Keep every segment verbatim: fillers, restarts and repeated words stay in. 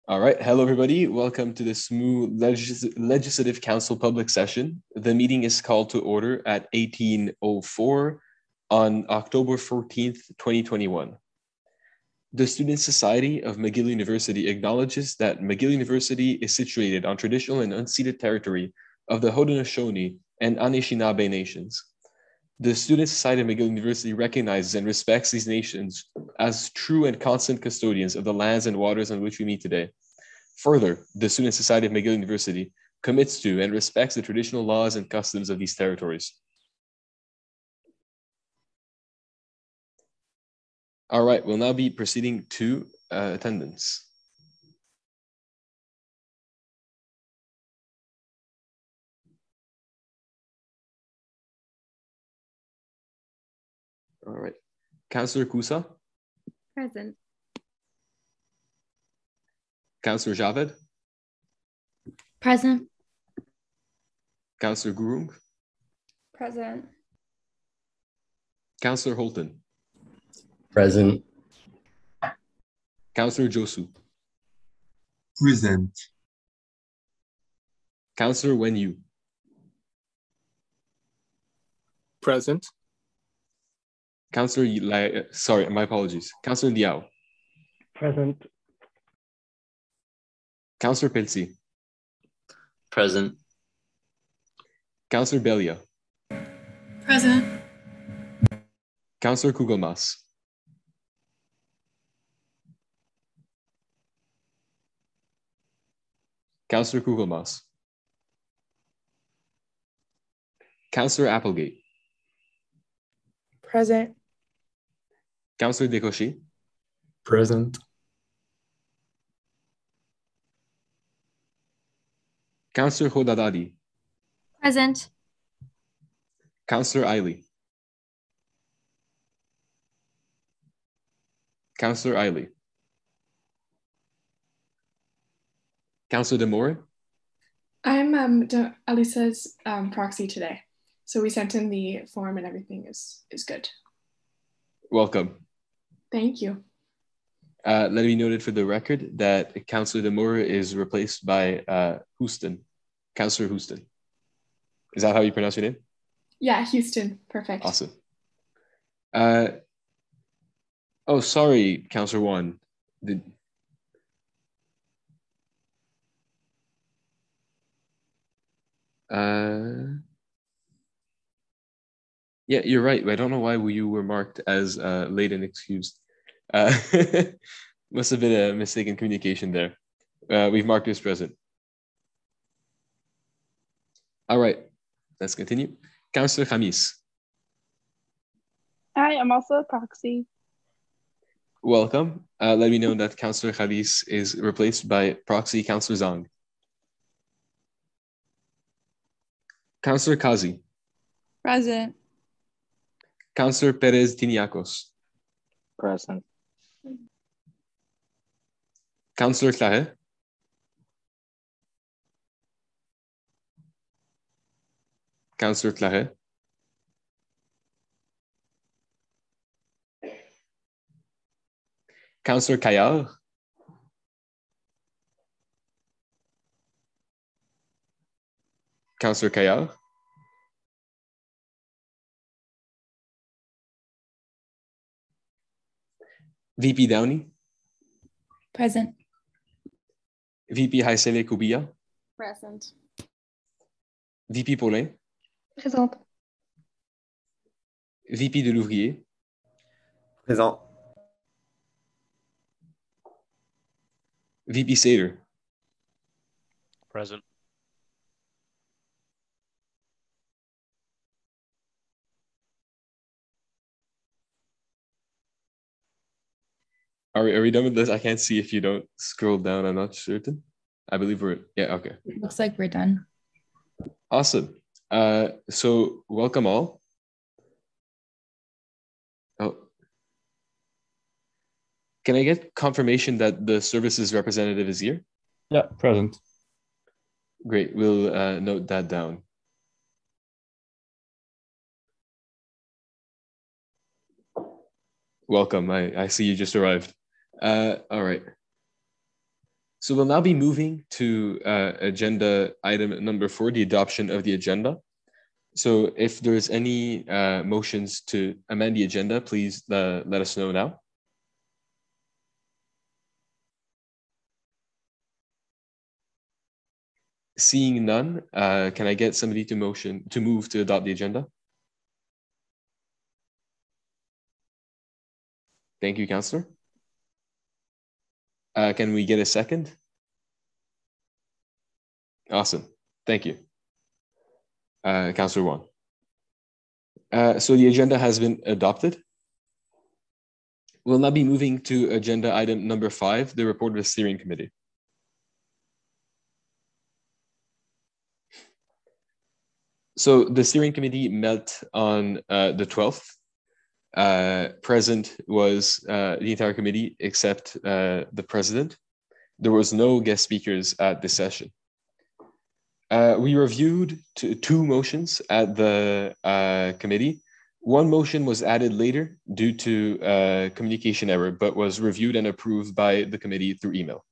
All right. Hello, everybody. Welcome to the S M U Legis- Legislative Council public session. The meeting is called to order at eighteen oh four on October fourteenth, twenty twenty-one. The Student Society of McGill University acknowledges that McGill University is situated on traditional and unceded territory of the Haudenosaunee and Anishinaabe nations. The Student Society of McGill University recognizes and respects these nations as true and constant custodians of the lands and waters on which we meet today. Further, the Student Society of McGill University commits to and respects the traditional laws and customs of these territories. All right, we'll now be proceeding to uh, attendance. All right. Councillor Kusa? Present. Councillor Javed? Present. Councillor Gurung? Present. Councillor Holton? Present. Councillor Josu? Present. Councillor Wenyu? Present. Councillor Li- sorry, my apologies. Councillor Liao? Present. Councillor Pelsi? Present. Councillor Belia? Present. Councillor Kugelmas? Councillor Kugelmas? Councillor Applegate? Present. Councillor Dekoshi? Present. Councillor Hodadadi? Present. Councillor Eiley? Councillor Eiley? Councillor Demore? I'm um, De- Alisa's um, proxy today. So we sent in the form and everything is, is good. Welcome. Thank you. Uh, let it be noted for the record that Councillor Demore is replaced by uh, Houston, Councillor Houston. Is that how you pronounce your name? Yeah, Houston. Perfect. Awesome. Uh, oh, sorry, Councillor One. Did, uh, yeah, you're right. I don't know why you were marked as uh, late and excused. Uh, must have been a mistake in communication there. Uh, we've marked you as present. All right, let's continue. Councillor Khamis. Hi, I'm also a proxy. Welcome. Uh, let me know that Councillor Khamis is replaced by proxy Councillor Zhang. Councillor Kazi. Present. Councillor Perez Tiniakos. Present. Councillor Claret. Councillor Claret. Councillor Kayar. Councillor Kayar. V P Downey. Present. V P Haisele Koubia. Present. V P Paulin. Présente. V P Delouvrier. Présent. V P Sater. Present. Are we, are we done with this? I can't see if you don't scroll down. I'm not certain. I believe we're, yeah, okay. Looks like we're done. Awesome. Uh, so welcome all. Oh. Can I get confirmation that the services representative is here? Yeah, present. Great, we'll uh, note that down. Welcome, I, I see you just arrived. Uh, all right. So we'll now be moving to uh, agenda item number four, the adoption of the agenda. So if there's any uh, motions to amend the agenda, please uh, let us know now. Seeing none, uh, can I get somebody to motion to move to adopt the agenda? Thank you, Councillor. Uh, can we get a second? Awesome. Thank you. Uh, Councillor Wong. Uh, so the agenda has been adopted. We'll now be moving to agenda item number five, the report of the steering committee. So the steering committee met on uh, the twelfth. Uh, present was uh, the entire committee except uh, the president. There was no guest speakers at this session. Uh, we reviewed t- two motions at the uh, committee. One motion was added later due to uh, communication error, but was reviewed and approved by the committee through email.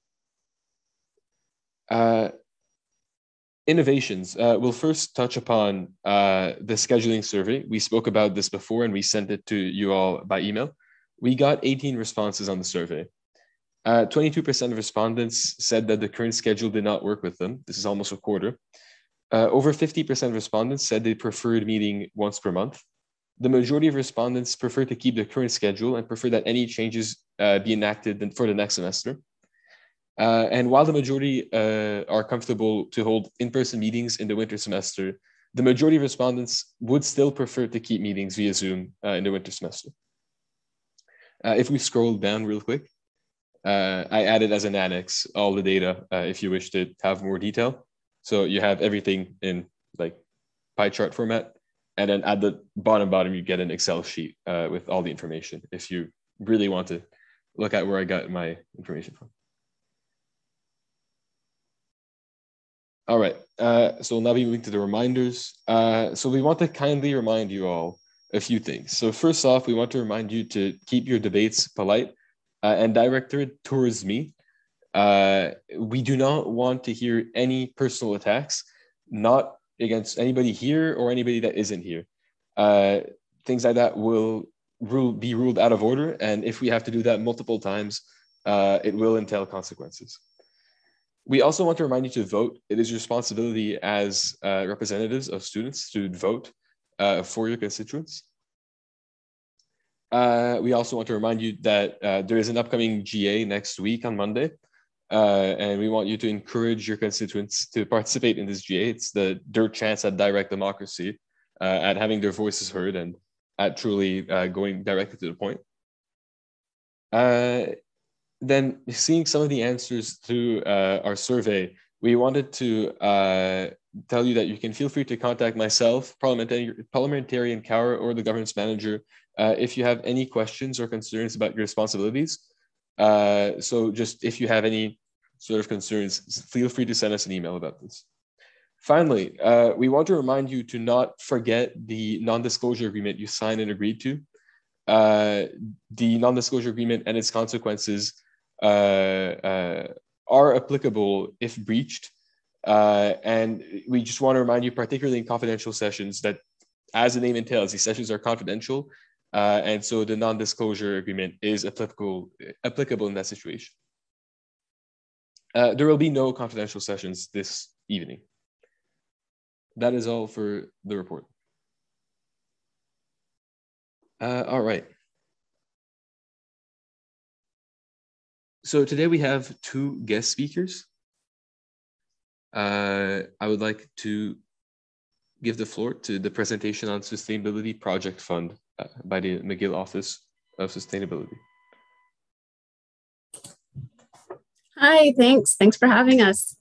Uh, Innovations. Uh, we'll first touch upon uh, the scheduling survey. We spoke about this before and we sent it to you all by email. We got eighteen responses on the survey. Uh, twenty-two percent of respondents said that the current schedule did not work with them. This is almost a quarter. Uh, over fifty percent of respondents said they preferred meeting once per month. The majority of respondents prefer to keep the current schedule and prefer that any changes uh, be enacted for the next semester. Uh, and while the majority uh, are comfortable to hold in-person meetings in the winter semester, the majority of respondents would still prefer to keep meetings via Zoom uh, in the winter semester. Uh, if we scroll down real quick, uh, I added as an annex all the data uh, if you wish to have more detail. So you have everything in like pie chart format, and then at the bottom bottom you get an Excel sheet uh, with all the information if you really want to look at where I got my information from. All right, uh, so we'll now be moving to the reminders. Uh, so we want to kindly remind you all a few things. So first off, we want to remind you to keep your debates polite uh, and directed towards me. Uh, we do not want to hear any personal attacks, not against anybody here or anybody that isn't here. Uh, things like that will rule, be ruled out of order, and if we have to do that multiple times, uh, it will entail consequences. We also want to remind you to vote. It is your responsibility as uh, representatives of students to vote uh, for your constituents. Uh, we also want to remind you that uh, there is an upcoming G A next week on Monday, uh, and we want you to encourage your constituents to participate in this G A. It's the their chance at direct democracy, uh, at having their voices heard, and at truly uh, going directly to the point. Uh, Then, seeing some of the answers through uh, our survey, we wanted to uh, tell you that you can feel free to contact myself, Parliamentary, Parliamentarian Kaur, or the governance manager uh, if you have any questions or concerns about your responsibilities. Uh, so just if you have any sort of concerns, feel free to send us an email about this. Finally, uh, we want to remind you to not forget the non-disclosure agreement you signed and agreed to. Uh, the non-disclosure agreement and its consequences uh, uh, are applicable if breached. Uh, and we just want to remind you, particularly in confidential sessions, that as the name entails, these sessions are confidential. Uh, and so the non-disclosure agreement is applicable, applicable in that situation. Uh, there will be no confidential sessions this evening. That is all for the report. Uh, all right. So today we have two guest speakers. Uh, I would like to give the floor to the presentation on Sustainability Project Fund uh, by the McGill Office of Sustainability. Hi, thanks. Thanks for having us.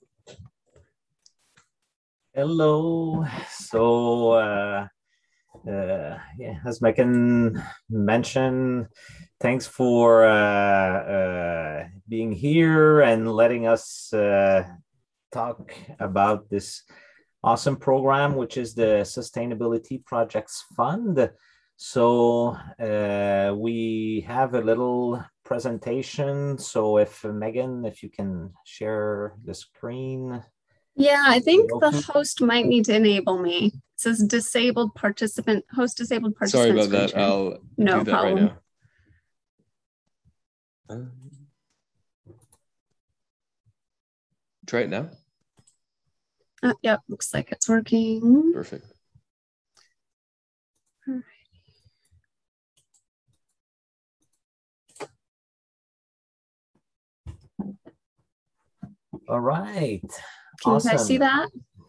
Hello. So, uh, uh, yeah, as Megan mentioned, thanks for uh, uh, being here and letting us uh, talk about this awesome program, which is the Sustainability Projects Fund. So uh, we have a little presentation. So if uh, Megan, if you can share the screen. Yeah, I think Able the to? host might need to enable me. It says disabled participant, host disabled Sorry participant. about that. screen share. I'll No do that problem. right now. Uh, try it now. Uh, yep, looks like it's working. Perfect. All right. Can Awesome. you guys see that?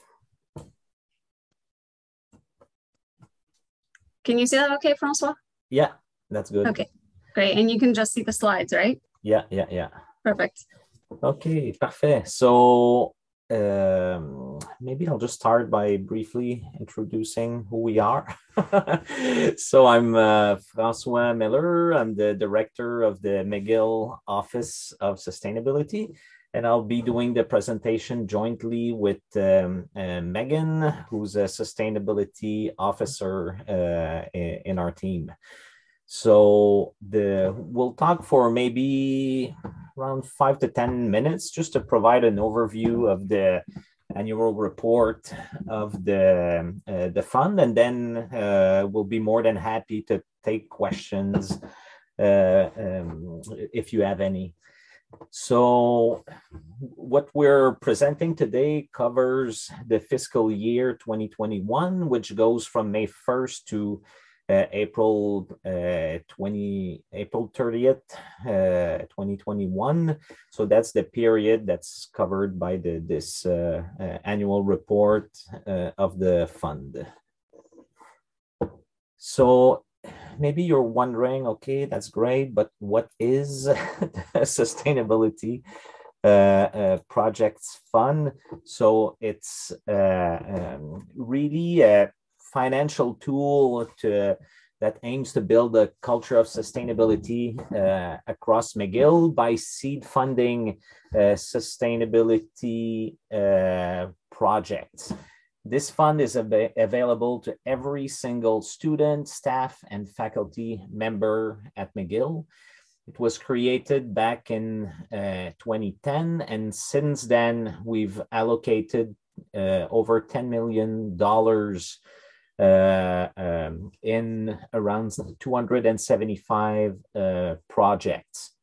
Can you see that okay, Francois? Yeah, that's good. Okay, great. And you can just see the slides, right? Yeah, yeah, yeah. Perfect. Okay, parfait. So um, maybe I'll just start by briefly introducing who we are. So I'm uh, Francois Miller. I'm the director of the McGill Office of Sustainability, and I'll be doing the presentation jointly with um, uh, Megan, who's a sustainability officer uh, in, in our team. So the we'll talk for maybe around five to ten minutes just to provide an overview of the annual report of the uh, the fund, and then uh, we'll be more than happy to take questions uh, um, if you have any. So what we're presenting today covers the fiscal year twenty twenty-one, which goes from May first to Uh, April uh, twenty April thirtieth, uh, twenty twenty-one. So that's the period that's covered by the this uh, uh, annual report uh, of the fund. So maybe you're wondering, okay, that's great, but what is the sustainability uh, uh, projects fund? So it's uh, um, really a financial tool to, that aims to build a culture of sustainability uh, across McGill by seed funding uh, sustainability uh, projects. This fund is av available to every single student, staff, and faculty member at McGill. It was created back in uh, twenty ten, and since then we've allocated uh, over ten million dollars Uh, um, in around two hundred seventy-five uh, projects.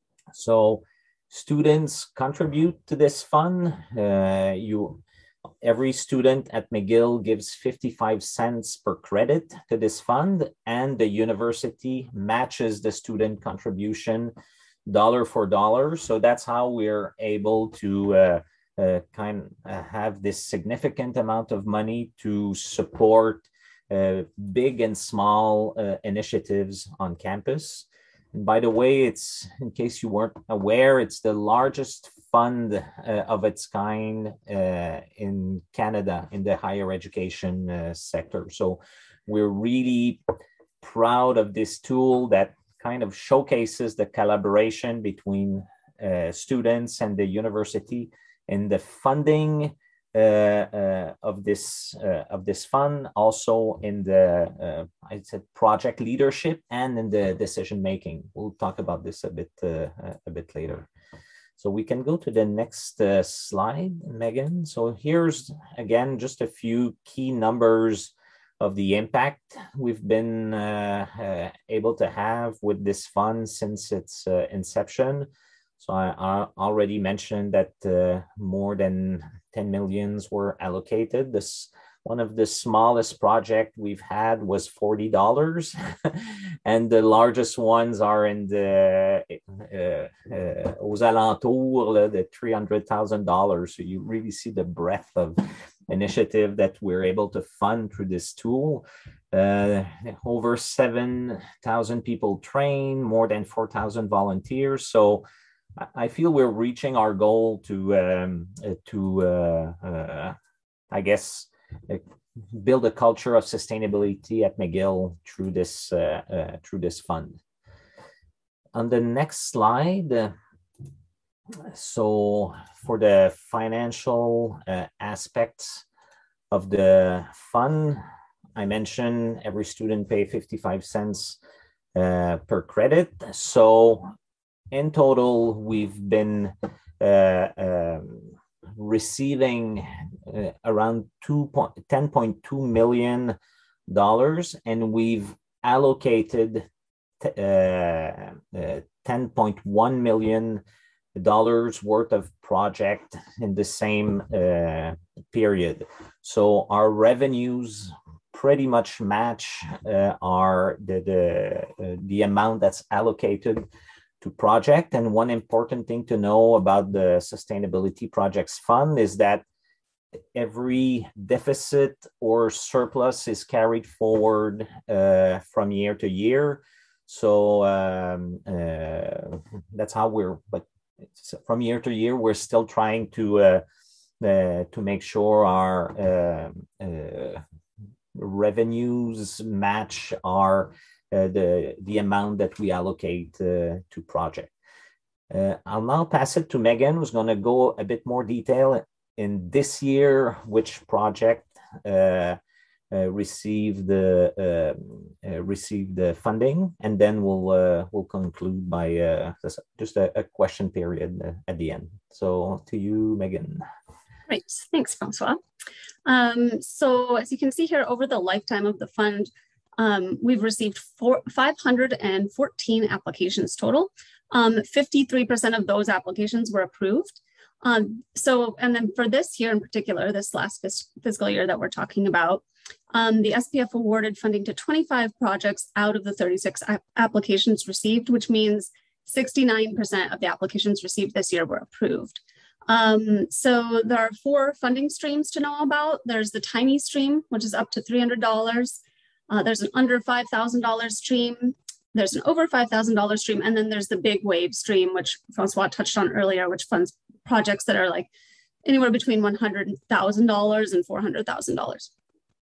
So students contribute to this fund. Uh, you, every student at McGill gives fifty-five cents per credit to this fund, and the university matches the student contribution dollar for dollar. So that's how we're able to uh, Uh, kind of have this significant amount of money to support uh, big and small uh, initiatives on campus. And by the way, it's, in case you weren't aware, it's the largest fund uh, of its kind uh, in Canada in the higher education uh, sector. So we're really proud of this tool that kind of showcases the collaboration between uh, students and the university in the funding uh, uh, of this uh, of this fund, also in the uh, I said project leadership and in the decision making. We'll talk about this a bit uh, a bit later. So we can go to the next uh, slide, Megan. So here's again just a few key numbers of the impact we've been uh, uh, able to have with this fund since its uh, inception. So I, I already mentioned that uh, more than ten millions were allocated. This one of the smallest project we've had was forty dollars, and the largest ones are in the uh, uh, aux alentours, the three hundred thousand dollars. So you really see the breadth of initiative that we're able to fund through this tool. Uh, over seven thousand people trained, more than four thousand volunteers. So I feel we're reaching our goal to um, to uh, uh, I guess uh, build a culture of sustainability at McGill through this uh, uh, through this fund. On the next slide, uh, so for the financial uh, aspects of the fund, I mentioned every student pay fifty-five cents uh, per credit. So in total, we've been uh, um, receiving uh, around ten point two million dollars, and we've allocated uh, uh, ten point one million dollars worth of project in the same uh, period. So our revenues pretty much match uh, our the the, uh, the amount that's allocated to project. And one important thing to know about the Sustainability Projects Fund is that every deficit or surplus is carried forward uh, from year to year. So um, uh, that's how we're, but from year to year, we're still trying to uh, uh, to make sure our uh, uh, revenues match our uh, the the amount that we allocate uh, to project. Uh, I'll now pass it to Megan, who's going to go a bit more detail in this year, which project uh, uh, received the uh, uh, received the funding, and then we'll uh, we'll conclude by uh, just a, a question period at the end. So to you, Megan. Great, thanks, Francois. Um, so as you can see here, over the lifetime of the fund, um, we've received four, five hundred fourteen applications total. Um, fifty-three percent of those applications were approved. Um, so, and then for this year in particular, this last fis fiscal year that we're talking about, um, the S P F awarded funding to twenty-five projects out of the thirty-six applications received, which means sixty-nine percent of the applications received this year were approved. Um, so there are four funding streams to know about. There's the tiny stream, which is up to three hundred dollars. Uh, there's an under five thousand dollars stream. There's an over five thousand dollars stream. And then there's the big wave stream, which Francois touched on earlier, which funds projects that are like anywhere between one hundred thousand dollars and four hundred thousand dollars.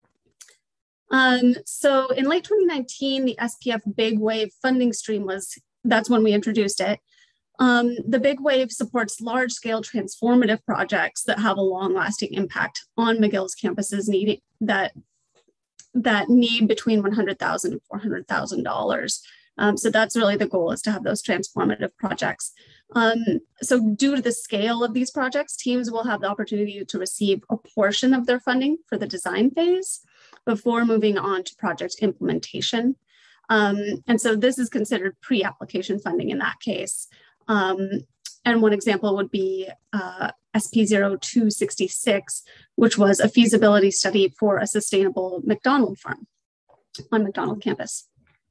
Um, so in late twenty nineteen, the S P F Big Wave funding stream was, that's when we introduced it. Um, the Big Wave supports large-scale transformative projects that have a long-lasting impact on McGill's campuses needing that that need between one hundred thousand dollars and four hundred thousand dollars. Um, so that's really the goal, is to have those transformative projects. Um, so due to the scale of these projects, teams will have the opportunity to receive a portion of their funding for the design phase before moving on to project implementation. Um, and so this is considered pre-application funding in that case. Um, and one example would be uh, S P zero two sixty-six, which was a feasibility study for a sustainable McDonald farm on McDonald campus.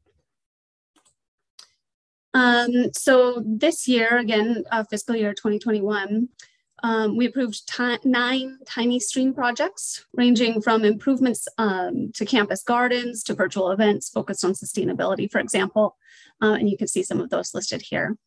Um, so this year, again, uh, fiscal year twenty twenty-one, um, we approved nine tiny stream projects, ranging from improvements um, to campus gardens to virtual events focused on sustainability, for example. Uh, and you can see some of those listed here.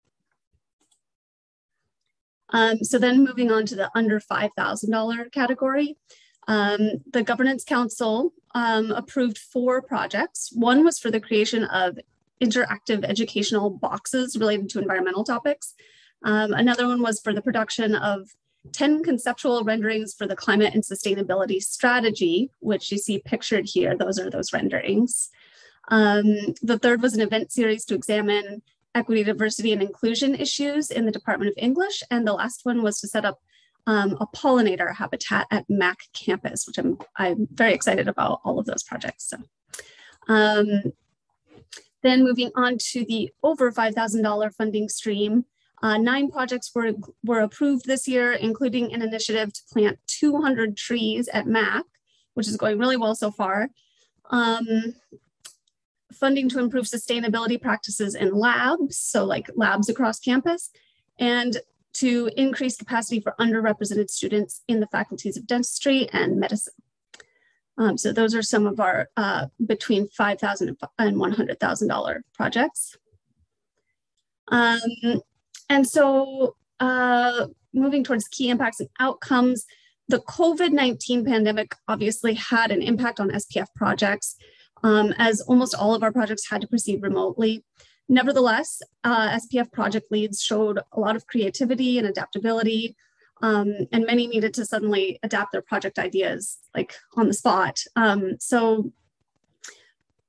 Um, so then moving on to the under five thousand dollar category, um, the Governance Council um, approved four projects. One was for the creation of interactive educational boxes related to environmental topics. Um, another one was for the production of ten conceptual renderings for the climate and sustainability strategy, which you see pictured here. Those are those renderings. Um, the third was an event series to examine equity, diversity, and inclusion issues in the Department of English. And the last one was to set up um, a pollinator habitat at Mac campus, which I'm, I'm very excited about all of those projects. So, um, then moving on to the over five thousand dollar funding stream, uh, nine projects were, were approved this year, including an initiative to plant two hundred trees at Mac, which is going really well so far. Um, funding to improve sustainability practices in labs, so like labs across campus, and to increase capacity for underrepresented students in the faculties of dentistry and medicine. Um, so those are some of our uh, between five thousand dollars and one hundred thousand dollar projects. Um, and so uh, moving towards key impacts and outcomes, the COVID nineteen pandemic obviously had an impact on S P F projects, um, as almost all of our projects had to proceed remotely. Nevertheless, uh, S P F project leads showed a lot of creativity and adaptability, um, and many needed to suddenly adapt their project ideas like on the spot. Um, so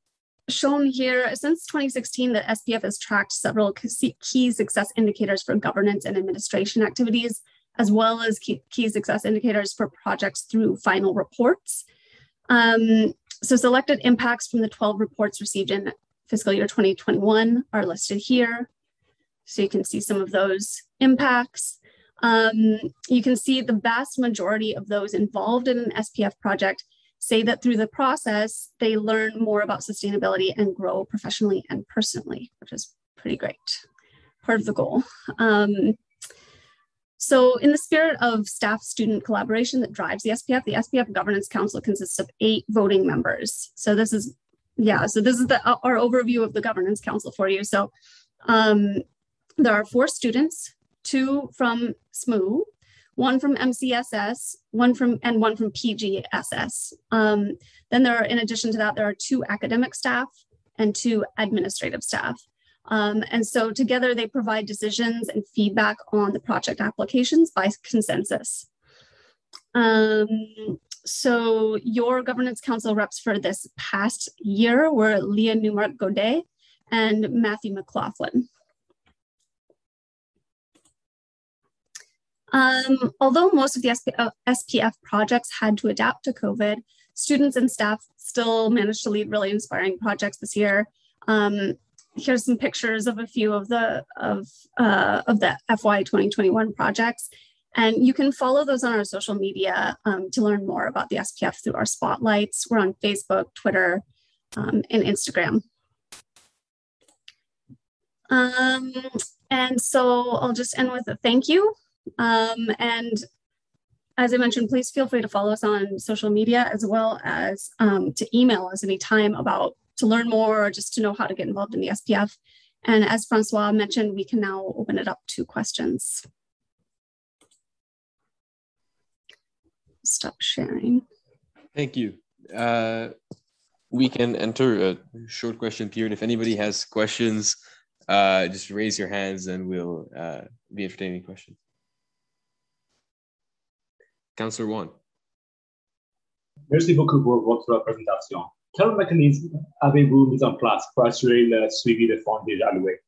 shown here, since twenty sixteen, the S P F has tracked several key success indicators for governance and administration activities, as well as key, key success indicators for projects through final reports. Um, so selected impacts from the twelve reports received in fiscal year twenty twenty-one are listed here. So you can see some of those impacts. Um, you can see the vast majority of those involved in an S P F project say that through the process, they learn more about sustainability and grow professionally and personally, which is pretty great, part of the goal. Um, so in the spirit of staff-student collaboration that drives the S P F, the S P F Governance Council consists of eight voting members. So this is, yeah, so this is the, our overview of the Governance Council for you. So um, there are four students, two from S M U, one from M C S S, one from and one from P G S S. Um, then there are, in addition to that, there are two academic staff and two administrative staff. Um, and so together they provide decisions and feedback on the project applications by consensus. Um, so your Governance Council reps for this past year were Leah Newmark-Godet and Matthew McLaughlin. Um, although most of the S P F projects had to adapt to COVID, students and staff still managed to lead really inspiring projects this year. Um, here's some pictures of a few of the of uh, of the F Y twenty twenty-one projects, and you can follow those on our social media um, to learn more about the S P F through our spotlights. We're on Facebook, Twitter, um, and Instagram. Um, and so I'll just end with a thank you. Um, and as I mentioned, please feel free to follow us on social media, as well as um, to email us anytime about to learn more or just to know how to get involved in the S P F. And as Francois mentioned, we can now open it up to questions. Stop sharing. Thank you. Uh, we can enter a short question period. If anybody has questions, uh, just raise your hands and we'll uh, be entertaining questions. Councillor Won. Merci beaucoup pour votre présentation. Quel mécanisme avez-vous mis en place pour assurer le suivi des fonds déjà alloués?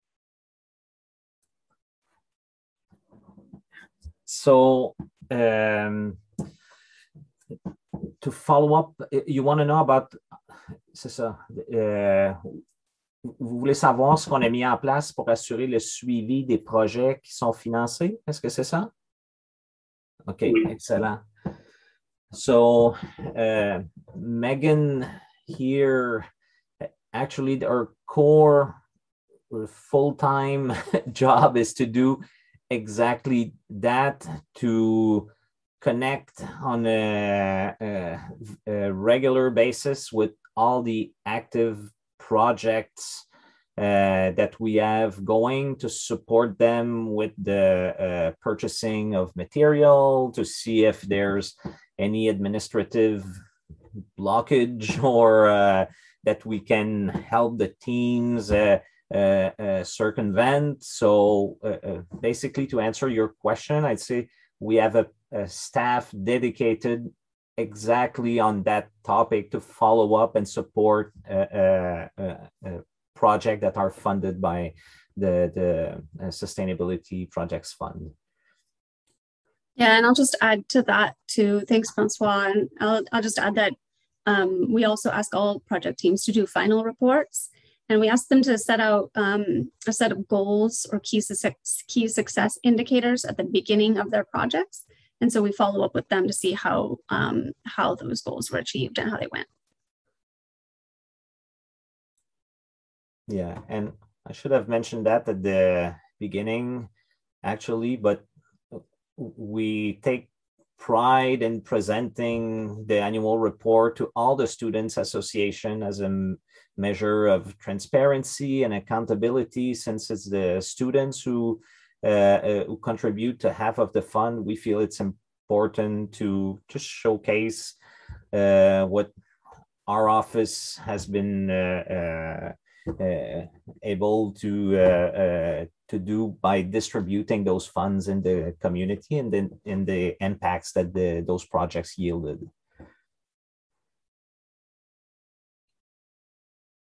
So, um, to follow up, you want to know about, c'est ça, euh, vous voulez savoir ce qu'on a mis en place pour assurer le suivi des projets qui sont financés? Est-ce que c'est ça? Okay, excellent. So, uh, Megan here, actually our core full-time job is to do exactly that, to connect on a, a, a regular basis with all the active projects Uh, that we have going, to support them with the uh, purchasing of material, to see if there's any administrative blockage or uh, that we can help the teams uh, uh, uh, circumvent. So uh, uh, basically, to answer your question, I'd say we have a, a staff dedicated exactly on that topic to follow up and support uh, uh, uh, uh, projects that are funded by the, the uh, Sustainability Projects Fund. Yeah, and I'll just add to that too. Thanks, Francois. And I'll, I'll just add that um, we also ask all project teams to do final reports, and we ask them to set out um, a set of goals or key success, key success indicators at the beginning of their projects. And so we follow up with them to see how, um, how those goals were achieved and how they went. Yeah, and I should have mentioned that at the beginning, actually, but we take pride in presenting the annual report to all the Students Association as a measure of transparency and accountability, since it's the students who, uh, uh, who contribute to half of the fund. We feel it's important to just showcase uh, what our office has been uh, uh, Uh, able to uh, uh, to do by distributing those funds in the community and then in the impacts that the those projects yielded.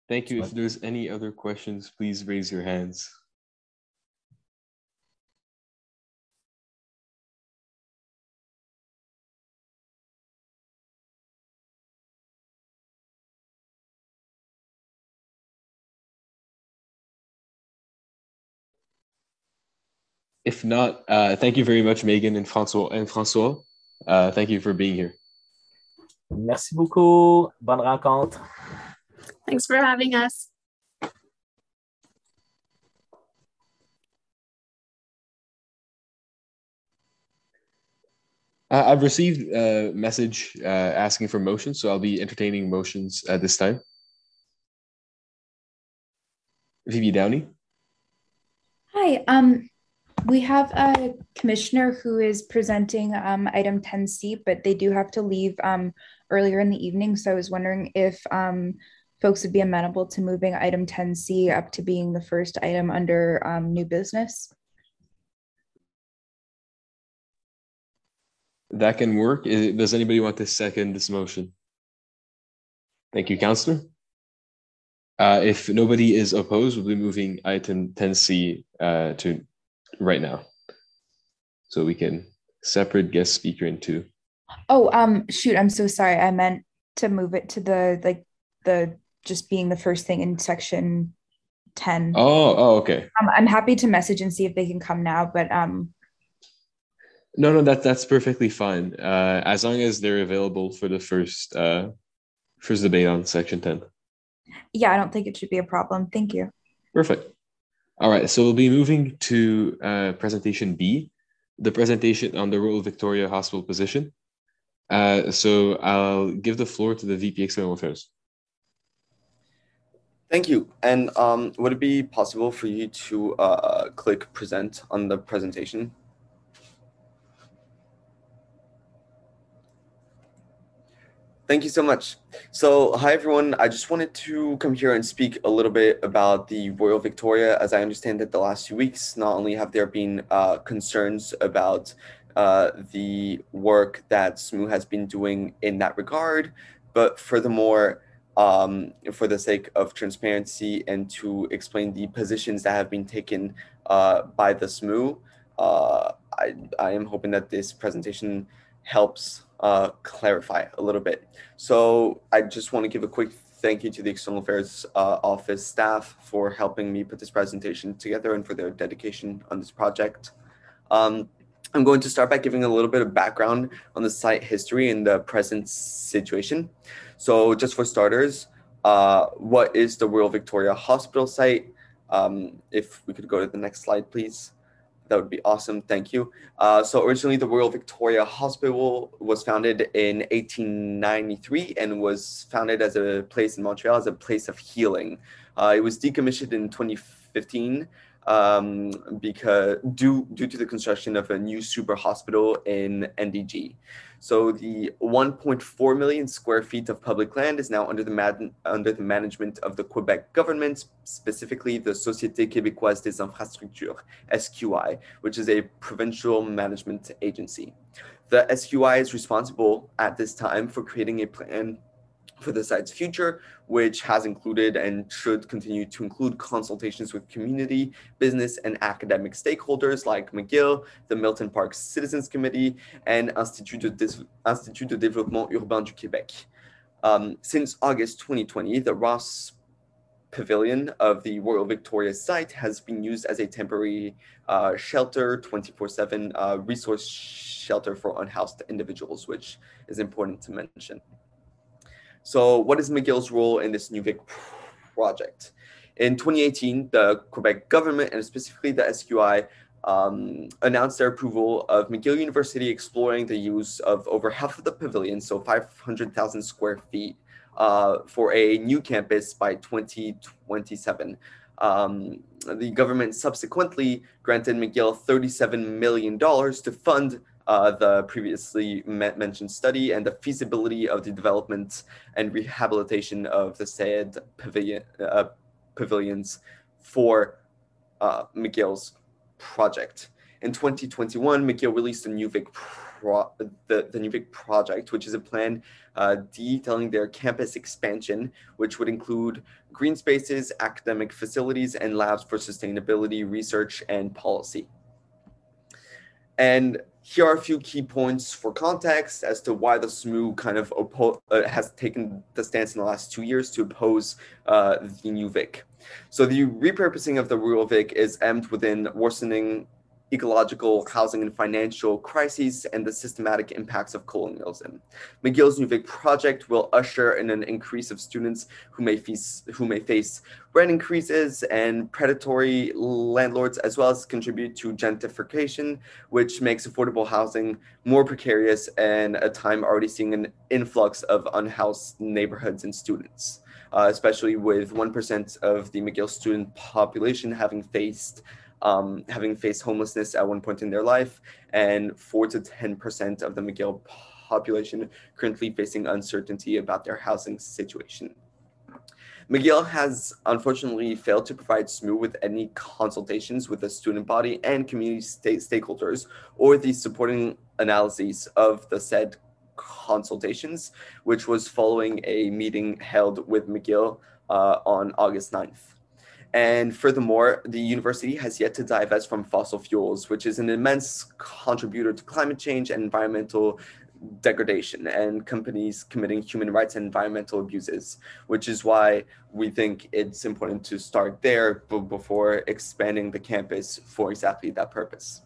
Thank you. If there's any other questions, please raise your hands. If not, uh, thank you very much, Megan and François. And François, uh, thank you for being here. Merci beaucoup. Bonne rencontre. Thanks for having us. Uh, I've received a message uh, asking for motions, so I'll be entertaining motions at this time. V B Downey. Hi. Um, we have a commissioner who is presenting um, item ten C, but they do have to leave um, earlier in the evening. So I was wondering if um, folks would be amenable to moving item ten C up to being the first item under um, new business. That can work. Does anybody want to second this motion? Thank you, Councillor. Uh, if nobody is opposed, we'll be moving item ten C uh, to right now. So we can separate guest speaker into. Oh, um, shoot, I'm so sorry. I meant to move it to the, like, the, just being the first thing in section ten. Oh, oh, okay. Um, I'm happy to message and see if they can come now, but um. No, no, that that's perfectly fine. Uh, as long as they're available for the first uh, first debate on section ten. Yeah, I don't think it should be a problem. Thank you. Perfect. All right, so we'll be moving to uh, presentation B, the presentation on the Royal Victoria Hospital position. Uh, so I'll give the floor to the V P External Affairs. Thank you. And um, would it be possible for you to uh, click present on the presentation? Thank you so much. So, hi everyone. I just wanted to come here and speak a little bit about the Royal Victoria. As I understand that the last few weeks, not only have there been uh, concerns about uh, the work that S M U has been doing in that regard, but furthermore, um, for the sake of transparency and to explain the positions that have been taken uh, by the S M U, uh, I, I am hoping that this presentation helps uh, clarify a little bit. So I just want to give a quick thank you to the External Affairs uh, Office staff for helping me put this presentation together and for their dedication on this project. Um, I'm going to start by giving a little bit of background on the site history and the present situation. So just for starters, uh, what is the Royal Victoria Hospital site? Um, if we could go to the next slide, please. That would be awesome. Thank you. Uh, so originally, the Royal Victoria Hospital was founded in eighteen ninety-three and was founded as a place in Montreal as a place of healing. Uh, it was decommissioned in twenty fifteen um, because due due to the construction of a new super hospital in N D G. So the one point four million square feet of public land is now under the man, under the management of the Quebec government, specifically the Société Québécoise des Infrastructures, S Q I, which is a provincial management agency. The S Q I is responsible at this time for creating a plan for the site's future, which has included and should continue to include consultations with community, business, and academic stakeholders like McGill, the Milton Park Citizens Committee, and Institut de, Dé- Institut de Développement Urbain du Québec. Um, since August twenty twenty, the Ross Pavilion of the Royal Victoria site has been used as a temporary uh, shelter, twenty-four seven uh, resource shelter for unhoused individuals, which is important to mention. So what is McGill's role in this New Vic project? In twenty eighteen, the Quebec government, and specifically the S Q I, um, announced their approval of McGill University exploring the use of over half of the pavilion, so five hundred thousand square feet, uh, for a new campus by twenty twenty-seven. Um, the government subsequently granted McGill thirty-seven million dollars to fund Uh, the previously mentioned study and the feasibility of the development and rehabilitation of the said pavilion, uh, pavilions for uh, McGill's project. In twenty twenty-one, McGill released a New Vic pro- the, the Nuvik project, which is a plan uh, detailing their campus expansion, which would include green spaces, academic facilities, and labs for sustainability, research, and policy. And here are a few key points for context as to why the S M U kind of oppo- uh, has taken the stance in the last two years to oppose uh, the new V I C. So the repurposing of the rural V I C is aimed within worsening ecological, housing, and financial crises and the systematic impacts of colonialism. McGill's new V I C project will usher in an increase of students who may face, who may face rent increases and predatory landlords, as well as contribute to gentrification, which makes affordable housing more precarious and a time already seeing an influx of unhoused neighborhoods and students, uh, especially with one percent of the McGill student population having faced Um, having faced homelessness at one point in their life, and four to ten percent of the McGill population currently facing uncertainty about their housing situation. McGill has unfortunately failed to provide S M U with any consultations with the student body and community state stakeholders or the supporting analyses of the said consultations, which was following a meeting held with McGill uh, on August ninth. And furthermore, the university has yet to divest from fossil fuels, which is an immense contributor to climate change and environmental degradation, and companies committing human rights and environmental abuses, which is why we think it's important to start there before expanding the campus for exactly that purpose.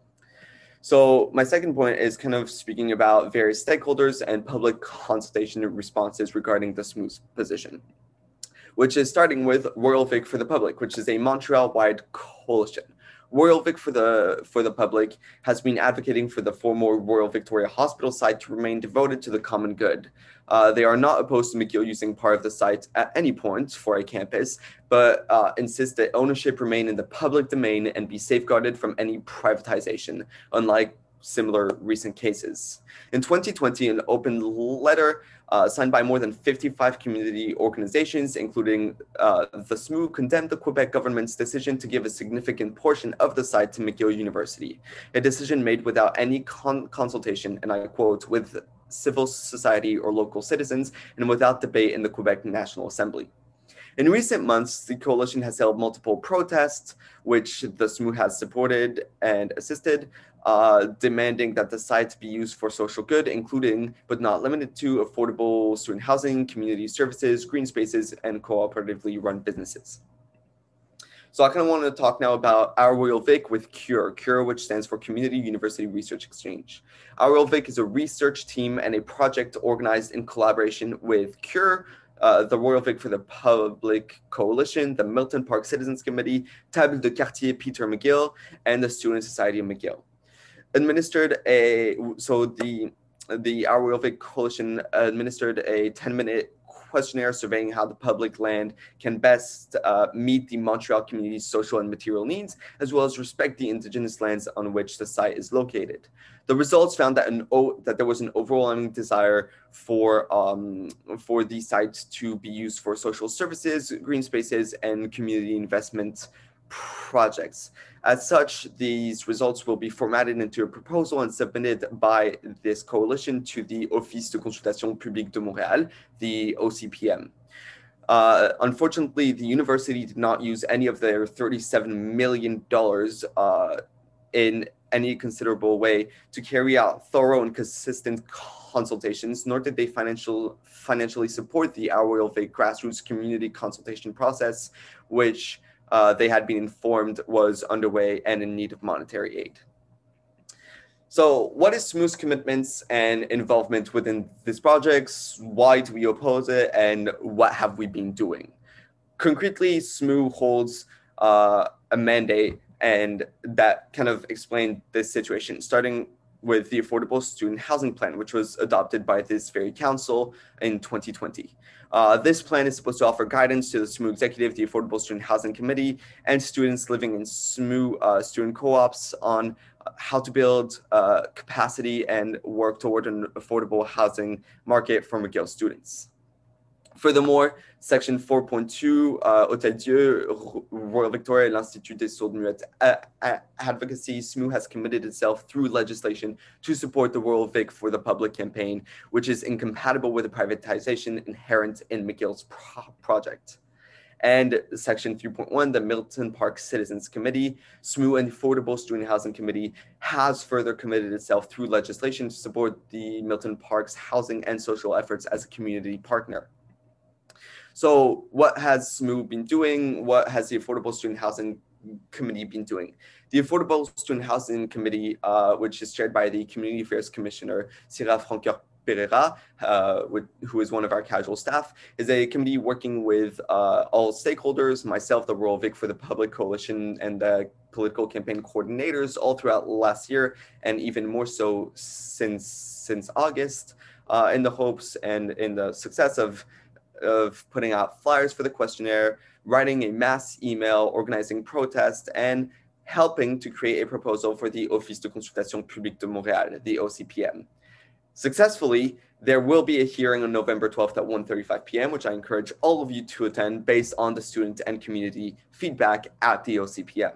So my second point is kind of speaking about various stakeholders and public consultation responses regarding the S M U's position, which is starting with Royal V I C for the Public, which is a Montreal-wide coalition. Royal V I C for the, for the Public has been advocating for the former Royal Victoria Hospital site to remain devoted to the common good. Uh, they are not opposed to McGill using part of the site at any point for a campus, but uh, insist that ownership remain in the public domain and be safeguarded from any privatization, unlike similar recent cases. In twenty twenty, an open letter uh, signed by more than fifty-five community organizations, including uh, the S M U, condemned the Quebec government's decision to give a significant portion of the site to McGill University, a decision made without any con- consultation, and I quote, with civil society or local citizens, and without debate in the Quebec National Assembly. In recent months, the coalition has held multiple protests, which the S M U has supported and assisted, uh, demanding that the site be used for social good, including, but not limited to, affordable student housing, community services, green spaces, and cooperatively run businesses. So I kind of want to talk now about our Royal V I C with CURE, CURE, which stands for Community University Research Exchange. Our Royal V I C is a research team and a project organized in collaboration with CURE, Uh, the Royal V I C for the Public Coalition, the Milton Park Citizens Committee, Table de Quartier Peter McGill, and the Student Society of McGill. Administered a, so the, the Our Royal V I C Coalition administered a ten-minute questionnaire surveying how the public land can best uh, meet the Montreal community's social and material needs, as well as respect the Indigenous lands on which the site is located. The results found that an o- that there was an overwhelming desire for um, for these sites to be used for social services, green spaces, and community investment projects. As such, these results will be formatted into a proposal and submitted by this coalition to the Office de Consultation Publique de Montréal, the O C P M. Uh, unfortunately, the university did not use any of their thirty-seven million dollars uh, in any considerable way to carry out thorough and consistent consultations, nor did they financial, financially support the Our Royal V I C grassroots community consultation process, which uh, they had been informed was underway and in need of monetary aid. So what is S M U's commitments and involvement within these projects? Why do we oppose it? And what have we been doing? Concretely, S M U holds uh, a mandate, and that kind of explained this situation, starting with the Affordable Student Housing Plan, which was adopted by this very council in twenty twenty. Uh, this plan is supposed to offer guidance to the S M U executive, the Affordable Student Housing Committee, and students living in S M U uh, student co-ops on how to build uh, capacity and work toward an affordable housing market for McGill students. Furthermore, Section four point two, uh, Hôtel Dieu, Royal Victoria, l'Institut des Sourds Muettes uh, uh, Advocacy, S M U has committed itself through legislation to support the Royal Vic for the Public campaign, which is incompatible with the privatization inherent in McGill's pro project. And Section three point one, the Milton Park Citizens Committee, S M U and Affordable Student Housing Committee has further committed itself through legislation to support the Milton Park's housing and social efforts as a community partner. So what has S M U been doing? What has the Affordable Student Housing Committee been doing? The Affordable Student Housing Committee, uh, which is chaired by the Community Affairs Commissioner, Syrah Francoeur Pereira, uh, with, who is one of our casual staff, is a committee working with uh, all stakeholders, myself, the Royal Vic for the Public Coalition, and the political campaign coordinators all throughout last year, and even more so since, since August, uh, in the hopes and in the success of of putting out flyers for the questionnaire, writing a mass email, organizing protests, and helping to create a proposal for the Office de Consultation Publique de Montréal, the O C P M. Successfully, there will be a hearing on November twelfth at one thirty-five p m, which I encourage all of you to attend based on the student and community feedback at the O C P M.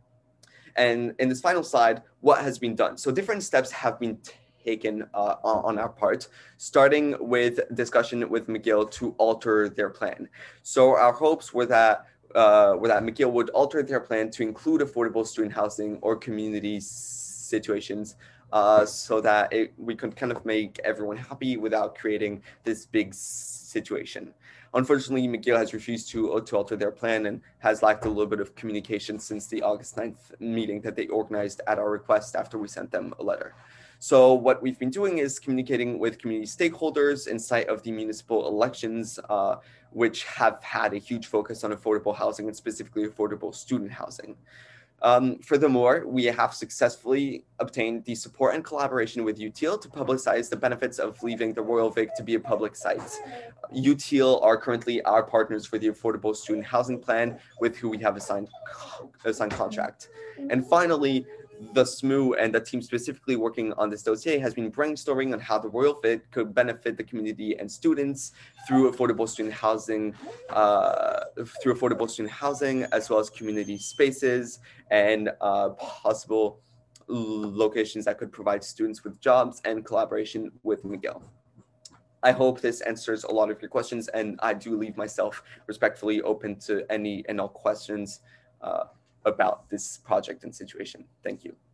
And in this final slide, what has been done? So different steps have been taken taken uh, on our part, starting with discussion with McGill to alter their plan. So our hopes were that uh, were that McGill would alter their plan to include affordable student housing or community situations uh, so that it, we could kind of make everyone happy without creating this big situation. Unfortunately, McGill has refused to, to alter their plan and has lacked a little bit of communication since the August ninth meeting that they organized at our request after we sent them a letter. So what we've been doing is communicating with community stakeholders in sight of the municipal elections, uh, which have had a huge focus on affordable housing and specifically affordable student housing. Um, furthermore, we have successfully obtained the support and collaboration with U T I L to publicize the benefits of leaving the Royal Vic to be a public site. U T I L are currently our partners for the Affordable Student Housing Plan, with who we have a signed, a signed contract. And finally, the S M U and the team specifically working on this dossier has been brainstorming on how the Royal Vic could benefit the community and students through affordable student housing, uh, through affordable student housing, as well as community spaces and uh, possible locations that could provide students with jobs and collaboration with McGill. I hope this answers a lot of your questions, and I do leave myself respectfully open to any and all questions uh, about this project and situation. Thank you.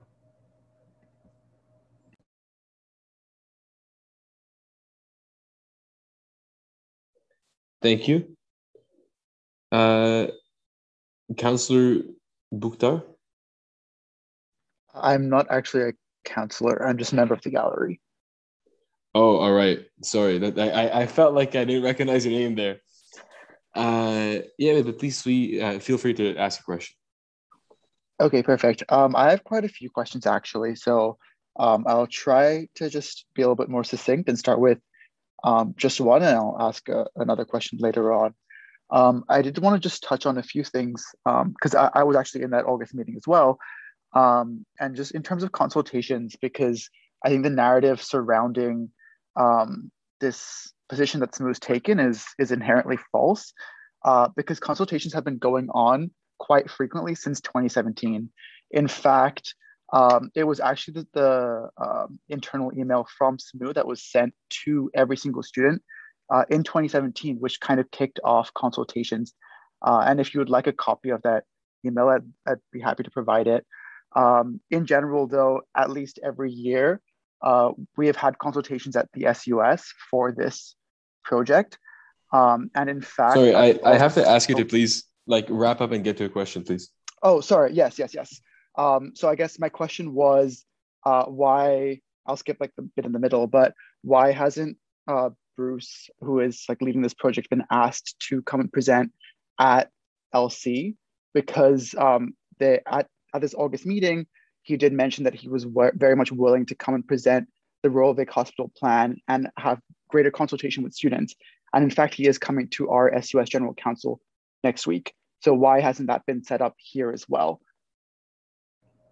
Thank you. Uh, Councillor Bukhtar? I'm not actually a councillor. I'm just a member of the gallery. Oh, all right. Sorry, that I I felt like I didn't recognize your name there. Uh, yeah, but please, we uh, feel free to ask a question. Okay, perfect. Um, I have quite a few questions actually, so um, I'll try to just be a little bit more succinct and start with um, just one, and I'll ask uh, another question later on. Um, I did want to just touch on a few things because um, I, I was actually in that August meeting as well, um, and just in terms of consultations, because I think the narrative surrounding um, this position that S M U has taken is is inherently false, uh, because consultations have been going on quite frequently since twenty seventeen. In fact, um, it was actually the, the um, internal email from S M U that was sent to every single student uh, in twenty seventeen, which kind of kicked off consultations. Uh, and if you would like a copy of that email, I'd, I'd be happy to provide it. Um, in general, though, at least every year, uh, we have had consultations at the S U S for this project. Um, and in fact- Sorry, I, I have to ask you to please like wrap up and get to a question, please. Oh, sorry. Yes, yes, yes. Um, so I guess my question was uh, why, I'll skip like the bit in the middle, but why hasn't uh, Bruce, who is like leading this project, been asked to come and present at L C? Because um, they, at, at this August meeting, he did mention that he was very much willing to come and present the Royal Vic Hospital plan and have greater consultation with students. And in fact, he is coming to our S U S General Council next week. So why hasn't that been set up here as well?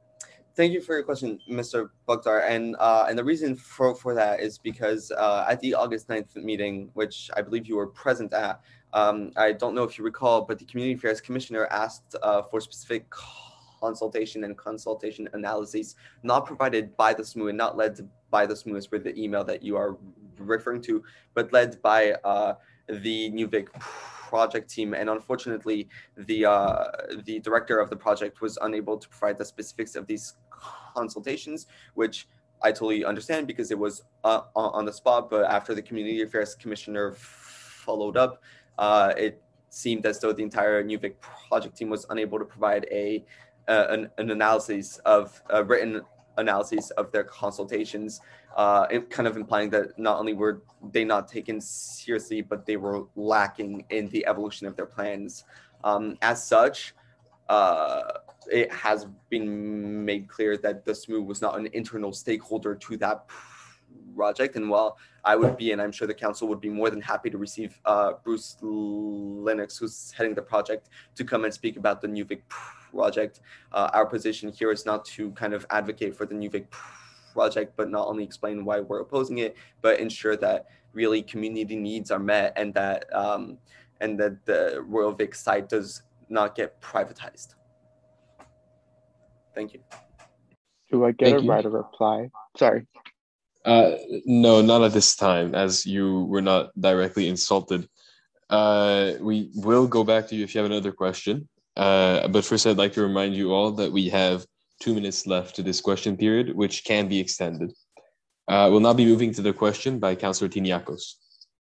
Thank you for your question, Mister Bukhtar. And uh, and the reason for, for that is because uh, at the August ninth meeting, which I believe you were present at, um, I don't know if you recall, but the Community Affairs Commissioner asked uh, for specific consultation and consultation analyses not provided by the S M U and not led by the S M U as per the email that you are referring to, but led by uh, the New Vic project team. And unfortunately, the uh, the director of the project was unable to provide the specifics of these consultations, which I totally understand because it was uh, on the spot. But after the Community Affairs Commissioner followed up, uh, it seemed as though the entire New Vic project team was unable to provide a uh, an, an analysis of uh, written analyses of their consultations, uh, it kind of implying that not only were they not taken seriously, but they were lacking in the evolution of their plans. Um, as such, uh, it has been made clear that the S M U was not an internal stakeholder to that project. And while I would be, and I'm sure the council would be more than happy to receive uh, Bruce Lennox, who's heading the project, to come and speak about the New Vic project. Uh, our position here is not to kind of advocate for the New Vic project, but not only explain why we're opposing it, but ensure that really community needs are met and that um, and that the Royal Vic site does not get privatized. Thank you. Do I get Thank a you. right of reply? Sorry. Uh, no, not at this time, as you were not directly insulted. Uh, we will go back to you if you have another question. Uh, but first, I'd like to remind you all that we have two minutes left to this question period, which can be extended. Uh, we'll now be moving to the question by Councillor Tiniakos.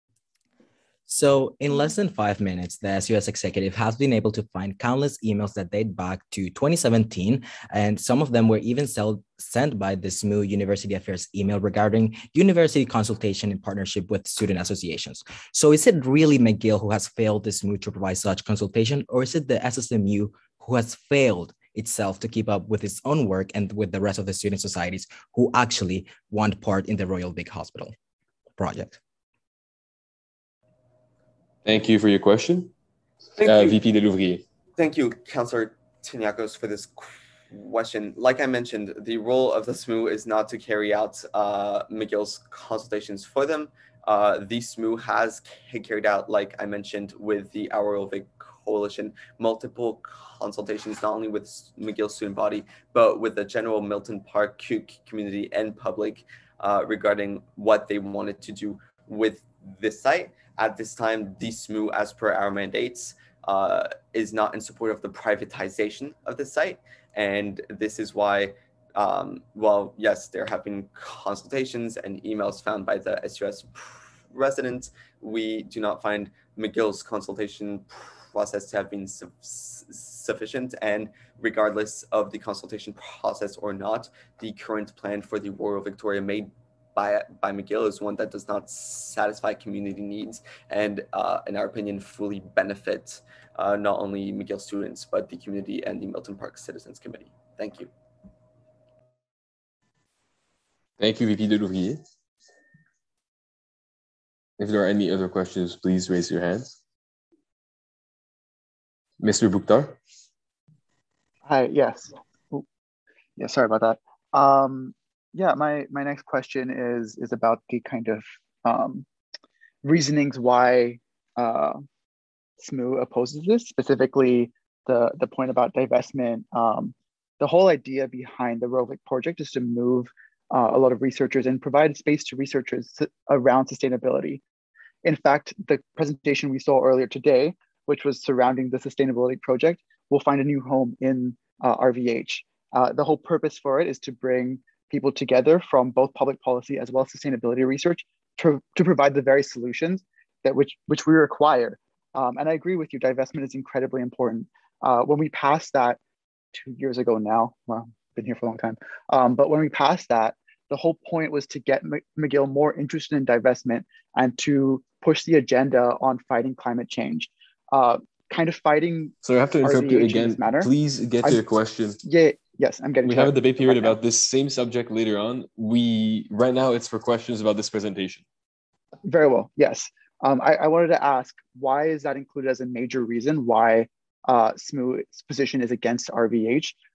So in less than five minutes, the S U S executive has been able to find countless emails that date back to twenty seventeen, and some of them were even sell- sent by the S M U University Affairs email regarding university consultation in partnership with student associations. So is it really McGill who has failed the S M U to provide such consultation, or is it the S S M U who has failed itself to keep up with its own work and with the rest of the student societies who actually want part in the Royal Vic Hospital project? Thank you for your question. Thank uh, you. V P Delouvrier. Thank you, Councillor Tiniakos, for this question. Like I mentioned, the role of the S M U is not to carry out uh, McGill's consultations for them. Uh, the S M U has carried out, like I mentioned, with the Our Royal Vic Coalition, multiple consultations, not only with McGill student body, but with the general Milton Park community and public uh, regarding what they wanted to do with this site. At this time, the S M U, as per our mandates, uh, is not in support of the privatization of the site. And this is why, um, well, yes, there have been consultations and emails found by the S U S residents. We do not find McGill's consultation process to have been su- sufficient. And regardless of the consultation process or not, the current plan for the Royal Victoria made by by McGill is one that does not satisfy community needs and, uh, in our opinion, fully benefit uh, not only McGill students, but the community and the Milton Park Citizens Committee. Thank you. Thank you, V P Delouvrier. If there are any other questions, please raise your hands. Mister Bukhtar? Hi, yes. Ooh. Yeah, sorry about that. Um, Yeah, my, my next question is is about the kind of um, reasonings why uh, S M U opposes this, specifically the, the point about divestment. Um, the whole idea behind the Royal Vic project is to move uh, a lot of researchers and provide space to researchers around sustainability. In fact, the presentation we saw earlier today, which was surrounding the sustainability project, will find a new home in uh, R V H. Uh, the whole purpose for it is to bring people together from both public policy as well as sustainability research to, to provide the very solutions that which, which we require. Um, and I agree with you, divestment is incredibly important. Uh, when we passed that two years ago now, well, been here for a long time, um, but when we passed that, the whole point was to get McGill more interested in divestment and to push the agenda on fighting climate change. Uh, kind of fighting So I have to interrupt you again. Manner. Please get to I'm, your question. Yeah, yes, I'm getting We to have that a debate period right now. about this same subject later on. We right now it's for questions about this presentation. Very well, yes. Um, I, I wanted to ask, why is that included as a major reason why uh, S M U's position is against R V H?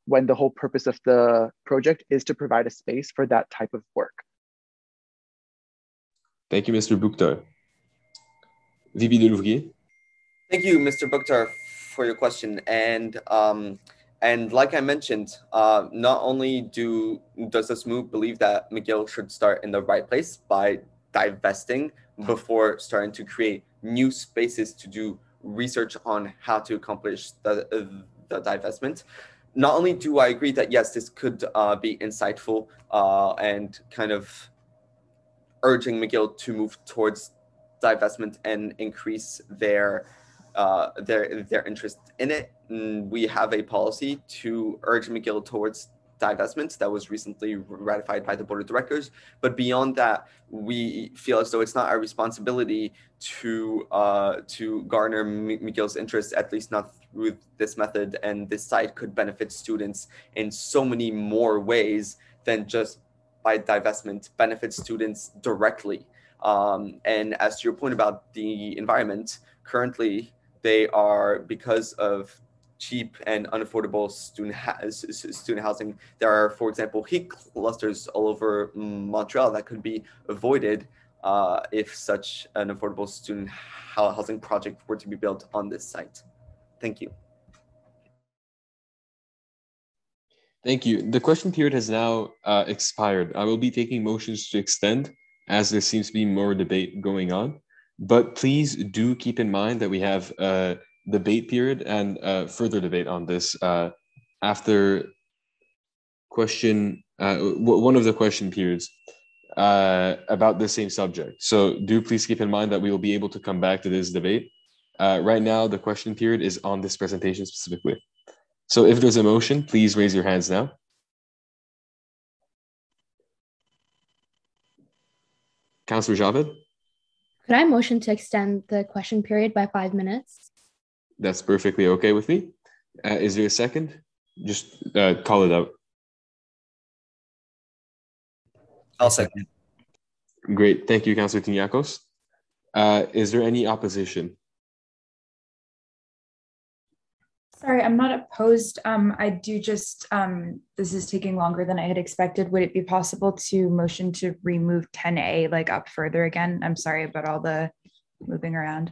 when the whole purpose of the project is to provide a space for that type of work. Thank you, Mister Bukhtar. V P Delouvrier. Thank you, Mister Bukhtar, for your question. And um, and like I mentioned, uh, not only do does the S M U believe that McGill should start in the right place by divesting before starting to create new spaces to do research on how to accomplish the, uh, the divestment. Not only do I agree that, yes, this could uh, be insightful uh, and kind of urging McGill to move towards divestment and increase their uh, their their interest in it. And we have a policy to urge McGill towards divestment that was recently ratified by the board of directors. But beyond that, we feel as though it's not our responsibility to uh, to garner M- McGill's interest, at least not through this method. And this site could benefit students in so many more ways than just by divestment, benefit students directly. Um, and as to your point about the environment, currently they are, because of cheap and unaffordable student ha- student housing, there are, for example, heat clusters all over Montreal that could be avoided uh, if such an affordable student housing project were to be built on this site. Thank you. Thank you. The question period has now uh, expired. I will be taking motions to extend as there seems to be more debate going on. But please do keep in mind that we have a debate period and uh, further debate on this uh, after question, uh, one of the question periods uh, about the same subject. So do please keep in mind that we will be able to come back to this debate. Uh, right now, the question period is on this presentation specifically. So if there's a motion, please raise your hands now. Councillor Javed? Could I motion to extend the question period by five minutes? That's perfectly okay with me. Uh, is there a second? Just uh, call it out. I'll second. Great. Thank you, Councillor Tiniakos. Uh, is there any opposition? Sorry, I'm not opposed. Um, I do just, um, this is taking longer than I had expected. Would it be possible to motion to remove ten A like up further again? I'm sorry about all the moving around.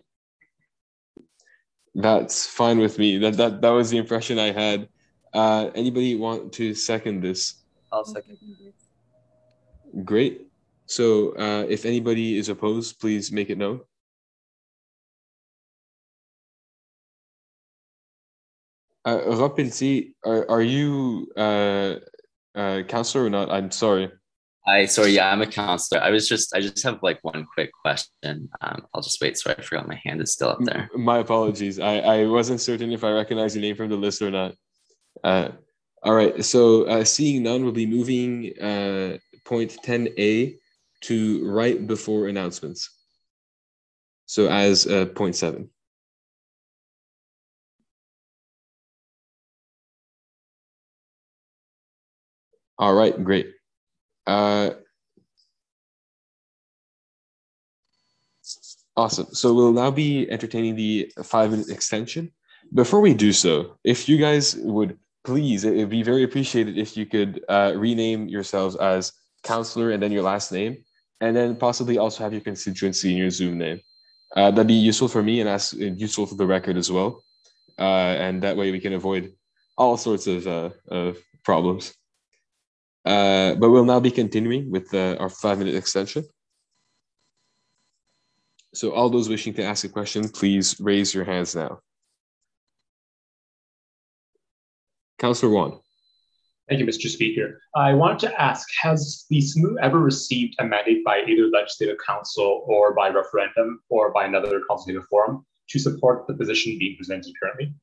That's fine with me. That that, that was the impression I had. Uh, anybody want to second this? I'll second. Great. So uh, if anybody is opposed, please make it known. Uh, Rob Pelletier, are, are you uh, uh, counselor or not? I'm sorry. I sorry, yeah, I'm a counselor. I was just, I just have like one quick question. Um, I'll just wait. Sorry, I forgot my hand is still up there. My apologies. I, I wasn't certain if I recognize your name from the list or not. Uh, all right. So uh, seeing none, we'll be moving uh, point ten A to right before announcements. So as uh, point seven. All right, great. Uh, awesome. So we'll now be entertaining the five-minute extension. Before we do so, if you guys would please, it would be very appreciated if you could uh, rename yourselves as counselor and then your last name, and then possibly also have your constituency in your Zoom name. Uh, that'd be useful for me and as useful for the record as well. Uh, and that way we can avoid all sorts of, uh, of problems. Uh, but we'll now be continuing with uh, our five-minute extension. So all those wishing to ask a question, please raise your hands now. Councillor Wan. Thank you, Mister Speaker. I wanted to ask, has the S M U ever received a mandate by either Legislative Council or by referendum or by another consultative forum to support the position being presented currently?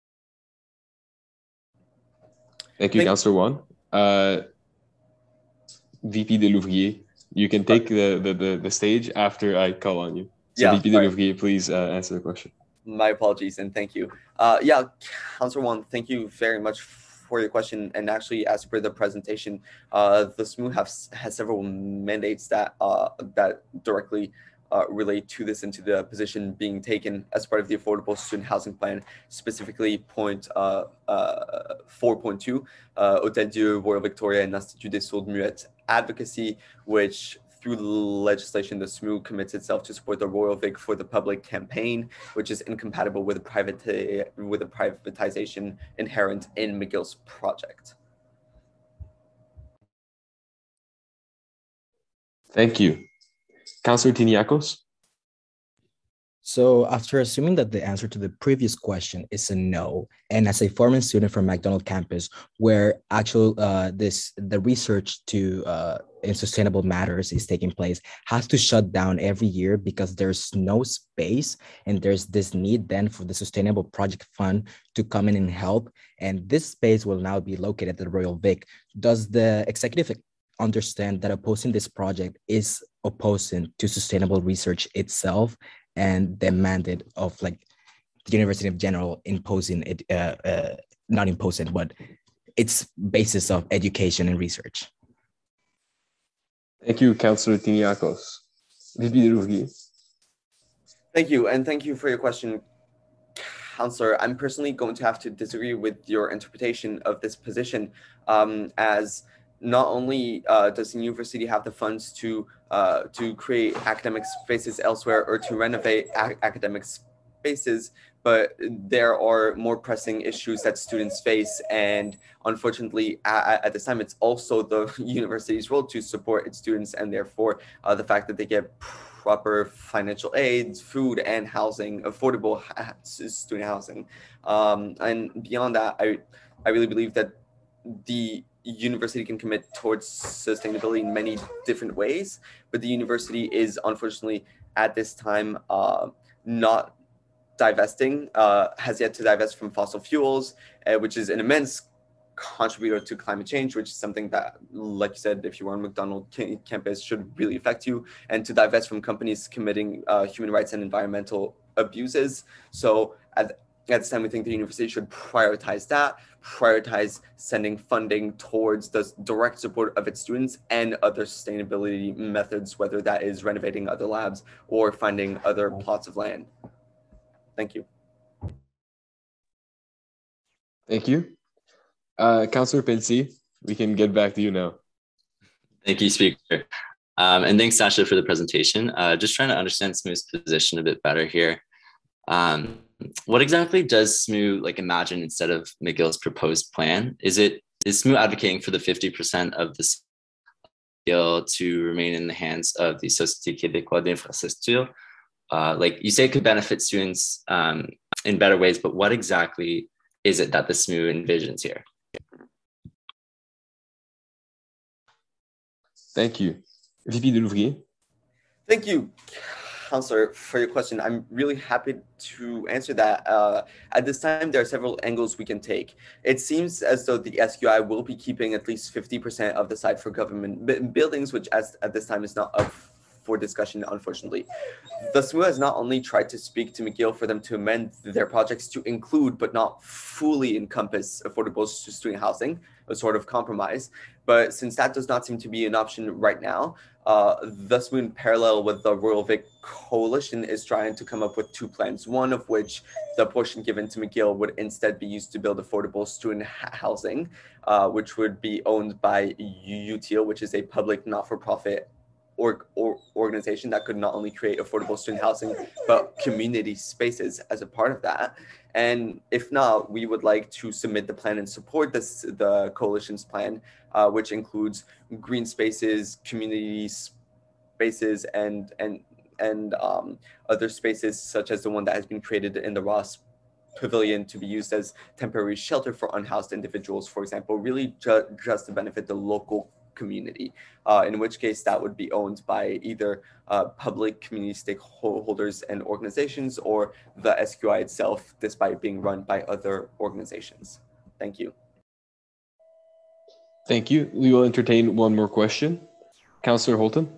Thank you, Councillor Wan. Uh, V P Delouvrier, you can take the, the, the, the stage after I call on you. So Yeah, V P Delouvrier, please uh, answer the question. My apologies and thank you. Uh, yeah, Councillor Wan, thank you very much for your question. And actually, as per the presentation, uh, the S M U has, has several mandates that uh, that directly uh, relate to this and to the position being taken as part of the Affordable Student Housing Plan, specifically point uh, uh, four point two, uh, Hôtel Dieu, Royal Victoria, and Institut des Sourds Muettes Advocacy, which through legislation, the S M U commits itself to support the Royal Vic for the Public campaign, which is incompatible with, private with the privatization inherent in McGill's project. Thank you. Councillor Tiniakos? So after assuming that the answer to the previous question is a no, and as a former student from McDonald campus, where actual uh, this the research to uh, in sustainable matters is taking place, has to shut down every year because there's no space, and there's this need then for the Sustainable Project Fund to come in and help, and this space will now be located at the Royal Vic. Does the executive understand that opposing this project is opposing to sustainable research itself and the mandate of like the University of General imposing it, uh, uh, not imposing, but its basis of education and research? Thank you, Councillor Tiniakos. V P Derouvier. Thank you, and thank you for your question, Councillor. I'm personally going to have to disagree with your interpretation of this position, um, as not only uh, does the university have the funds to uh, to create academic spaces elsewhere or to renovate a- academic spaces, but there are more pressing issues that students face. And unfortunately, at, at this time, it's also the university's role to support its students, and therefore uh, the fact that they get proper financial aid, food, and housing, affordable student housing. Um, and beyond that, I, I really believe that the university can commit towards sustainability in many different ways, but the university is unfortunately at this time uh, not divesting, uh, has yet to divest from fossil fuels, uh, which is an immense contributor to climate change, which is something that, like you said, if you were on McDonald campus, should really affect you, and to divest from companies committing uh, human rights and environmental abuses. So at At this time, we think the university should prioritize that, prioritize sending funding towards the direct support of its students and other sustainability methods, whether that is renovating other labs or finding other plots of land. Thank you. Thank you. Uh, Councillor Pelletier, we can get back to you now. Thank you, Speaker. Um, and thanks, Sasha, for the presentation. Uh, just trying to understand S M U's position a bit better here. Um, what exactly does S M U like imagine instead of McGill's proposed plan? Is it is S M U advocating for the fifty percent of the skill to remain in the hands of the Société Québécoise d'Infrastructure? Uh, like you say, it could benefit students um, in better ways, but what exactly is it that the S M U envisions here? Thank you. V P Delouvrier. Thank you, Councillor, for your question. I'm really happy to answer that. Uh, at this time, there are several angles we can take. It seems as though the S Q I will be keeping at least fifty percent of the site for government b- buildings, which as, at this time is not up for discussion, unfortunately. The S M U has not only tried to speak to McGill for them to amend their projects to include but not fully encompass affordable student housing, a sort of compromise, but since that does not seem to be an option right now, uh, the S M U in parallel with the Royal Vic Coalition is trying to come up with two plans, one of which the portion given to McGill would instead be used to build affordable student housing, uh, which would be owned by U T O, which is a public not-for-profit Or, or organization that could not only create affordable student housing, but community spaces as a part of that. And if not, we would like to submit the plan and support this, the coalition's plan, uh, which includes green spaces, community spaces, and and and um, other spaces such as the one that has been created in the Ross Pavilion to be used as temporary shelter for unhoused individuals, for example, really ju- just to benefit the local community, uh, in which case that would be owned by either uh, public community stakeholders and organizations or the S Q I itself, despite being run by other organizations. Thank you. Thank you. We will entertain one more question. Councillor Holton.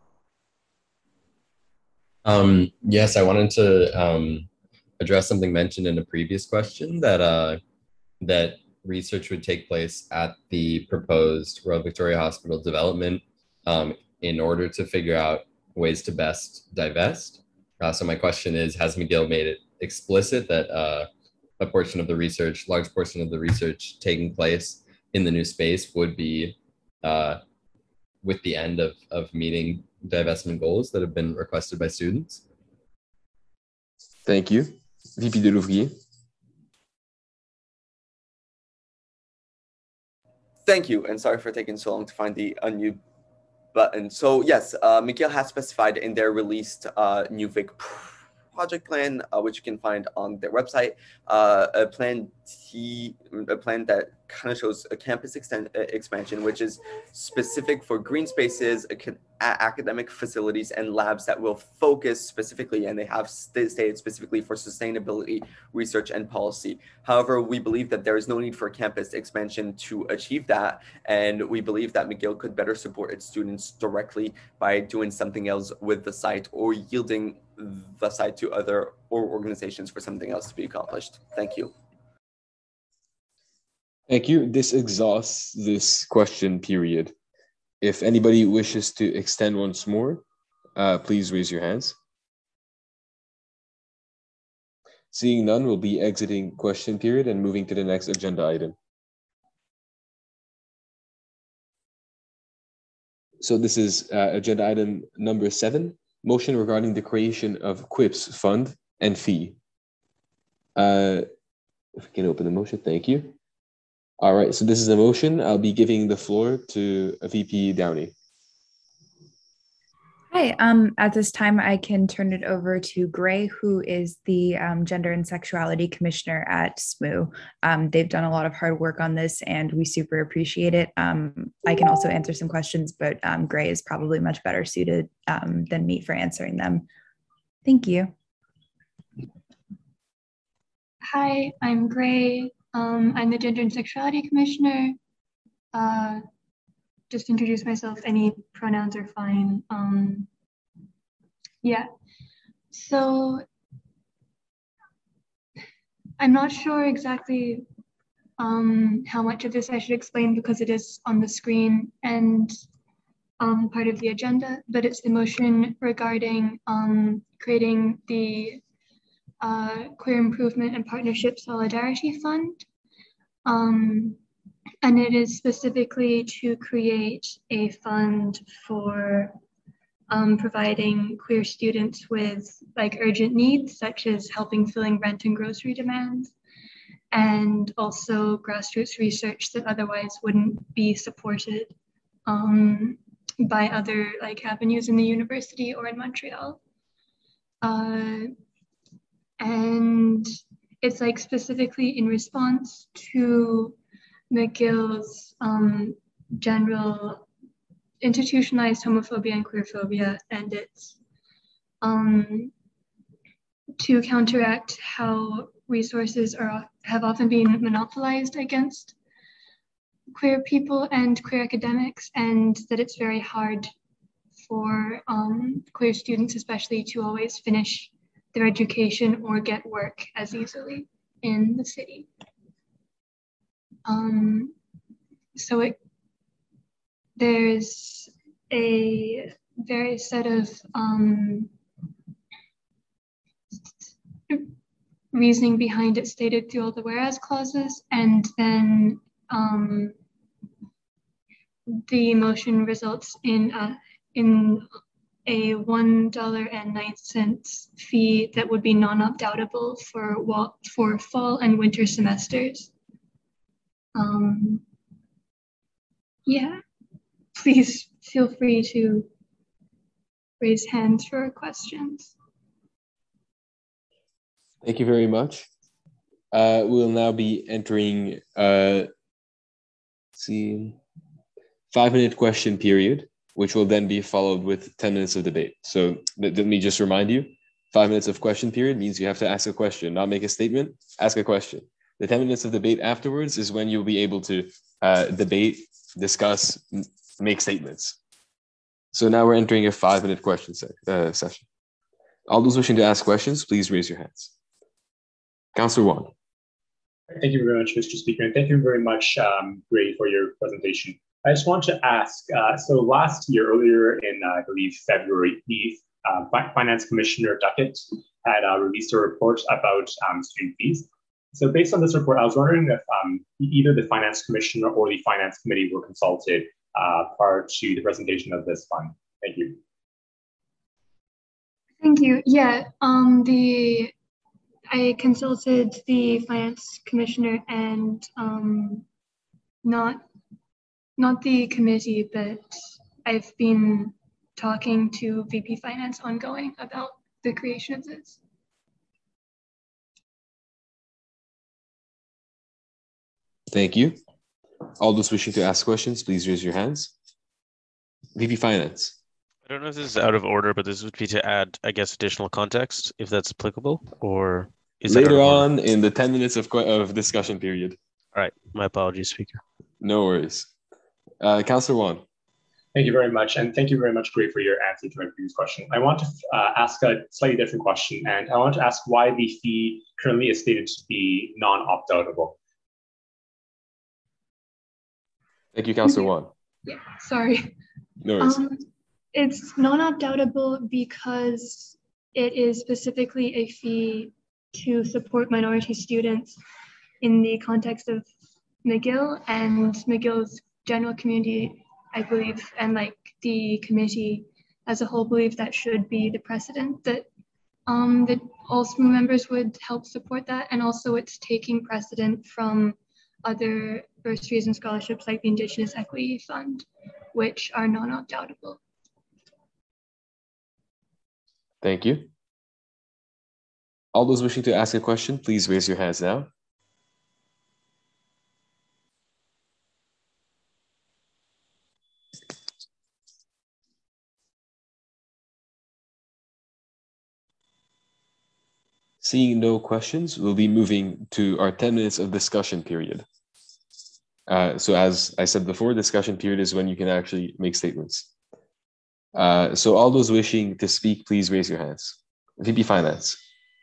Um, yes, I wanted to um, address something mentioned in a previous question that uh, that research would take place at the proposed Royal Victoria Hospital development um, in order to figure out ways to best divest. Uh, so my question is, has McGill made it explicit that uh, a portion of the research, large portion of the research taking place in the new space would be uh, with the end of, of meeting divestment goals that have been requested by students? Thank you. V P Delouvrier. Thank you, and sorry for taking so long to find the unmute button. So yes, uh, McGill has specified in their released uh, new V I C project plan, uh, which you can find on their website, uh, a plan T, a plan that kind of shows a campus extend, uh, expansion, which is specific for green spaces, a, academic facilities, and labs that will focus specifically, and they have st stated specifically for sustainability, research, and policy. However, we believe that there is no need for campus expansion to achieve that, and we believe that McGill could better support its students directly by doing something else with the site or yielding the site to other or organizations for something else to be accomplished. Thank you. Thank you. This exhausts this question period. If anybody wishes to extend once more, uh, please raise your hands. Seeing none, we'll be exiting question period and moving to the next agenda item. So this is uh, agenda item number seven, motion regarding the creation of Quips fund and fee. Uh, if we can open the motion, thank you. All right, so this is a motion. I'll be giving the floor to V P Downey. Hi, um, at this time, I can turn it over to Gray, who is the um, Gender and Sexuality Commissioner at S M U. Um, they've done a lot of hard work on this and we super appreciate it. Um, I can also answer some questions, but um, Gray is probably much better suited um, than me for answering them. Thank you. Hi, I'm Gray. Um, I'm the Gender and Sexuality Commissioner. Uh, just introduce myself, any pronouns are fine. Um, yeah, so I'm not sure exactly um, how much of this I should explain because it is on the screen and um, part of the agenda, but it's the motion regarding um, creating the uh, Queer Improvement and Partnership Solidarity Fund. Um, and it is specifically to create a fund for um, providing queer students with like urgent needs, such as helping filling rent and grocery demands, and also grassroots research that otherwise wouldn't be supported um, by other like avenues in the university or in Montreal. Uh, and it's like specifically in response to McGill's um, general institutionalized homophobia and queerphobia, and it's um, to counteract how resources are have often been monopolized against queer people and queer academics, and that it's very hard for um, queer students especially to always finish their education or get work as easily in the city. Um, so it, there's a various set of um, reasoning behind it stated through all the whereas clauses, and then um, the motion results in a, in a one dollar and nine cents fee that would be non-opt-outable for, for fall and winter semesters. Um, yeah, please feel free to raise hands for questions. Thank you very much. Uh, we'll now be entering uh, let's see, five minute question period, which will then be followed with ten minutes of debate. So let, let me just remind you, five minutes of question period means you have to ask a question, not make a statement, ask a question. The ten minutes of debate afterwards is when you'll be able to uh, debate, discuss, make statements. So now we're entering a five minute question se uh, session. All those wishing to ask questions, please raise your hands. Councillor Wong. Thank you very much, Mister Speaker, and thank you very much, um, Gray, for your presentation. I just want to ask, uh, so last year, earlier in, uh, I believe, February eighth, uh, Finance Commissioner Duckett had uh, released a report about um, student fees. So based on this report, I was wondering if um, either the Finance Commissioner or the Finance Committee were consulted uh, prior to the presentation of this fund. Thank you. Thank you. Yeah, um, the I consulted the Finance Commissioner and um, not not the committee, but I've been talking to V P Finance ongoing about the creation of this. Thank you. All those wishing to ask questions, please raise your hands. V P Finance. I don't know if this is out of order, but this would be to add, I guess, additional context, if that's applicable, or is Later that on in the ten minutes of, of discussion period. All right. My apologies, Speaker. No worries. Uh, Councillor Wong. Thank you very much. And thank you very much, Gray, for your answer to my previous question. I want to uh, ask a slightly different question, and I want to ask why the fee currently is stated to be non-opt-outable. Thank you, Councillor Wong. Yeah, sorry. No worries. Um, it's non-opt-outable because it is specifically a fee to support minority students in the context of McGill, and McGill's general community, I believe, and like the committee as a whole believe that should be the precedent, that um, that all S M U members would help support that. And also it's taking precedent from other bursaries and scholarships like the Indigenous Equity Fund, which are non-opt-outable. Thank you. All those wishing to ask a question, please raise your hands now. Seeing no questions, we'll be moving to our ten minutes of discussion period. Uh, so as I said before, discussion period is when you can actually make statements. Uh, so all those wishing to speak, please raise your hands. V P Finance.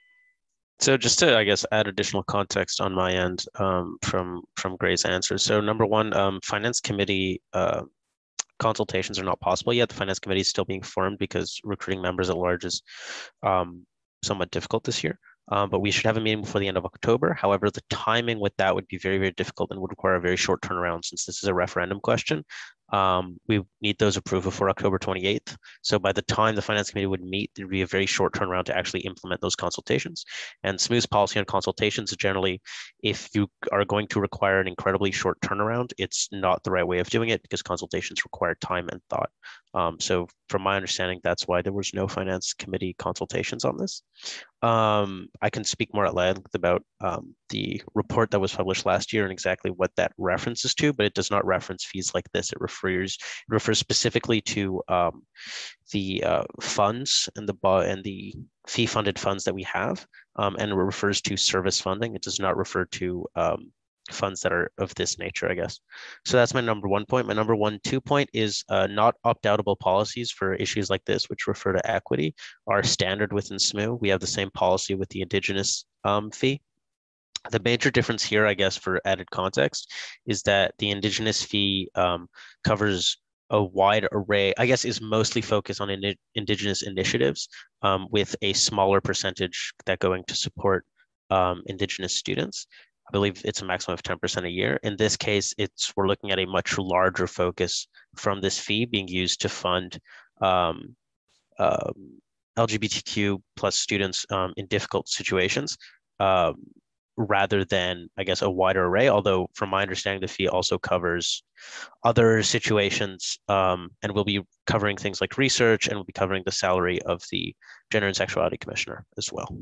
So just to, I guess, add additional context on my end um, from, from Gray's answer. So number one, um, Finance Committee uh, consultations are not possible yet. The Finance Committee is still being formed because recruiting members at large is um, somewhat difficult this year. Um, but we should have a meeting before the end of October. However, the timing with that would be very, very difficult and would require a very short turnaround since this is a referendum question. Um, we need those approved before October twenty-eighth. So by the time the Finance Committee would meet, there'd be a very short turnaround to actually implement those consultations. And S M U's policy on consultations is generally, if you are going to require an incredibly short turnaround, it's not the right way of doing it because consultations require time and thought. Um, so from my understanding, that's why there was no Finance Committee consultations on this. Um, I can speak more at length about um, the report that was published last year and exactly what that references to, but it does not reference fees like this. It refers it refers specifically to um, the uh, funds and the and the fee-funded funds that we have, um, and it refers to service funding. It does not refer to um, funds that are of this nature, I guess. So that's my number one point. My number one, two point is uh, not opt-outable policies for issues like this, which refer to equity, are standard within S M U. We have the same policy with the Indigenous um, fee. The major difference here, I guess, for added context, is that the Indigenous fee um, covers a wide array, I guess, is mostly focused on in Indigenous initiatives um, with a smaller percentage that going to support um, Indigenous students. I believe it's a maximum of ten percent a year. In this case, it's we're looking at a much larger focus from this fee being used to fund um, um, L G B T Q plus students um, in difficult situations, um, rather than, I guess, a wider array. Although from my understanding, the fee also covers other situations um, and we'll be covering things like research, and we'll be covering the salary of the Gender and Sexuality Commissioner as well.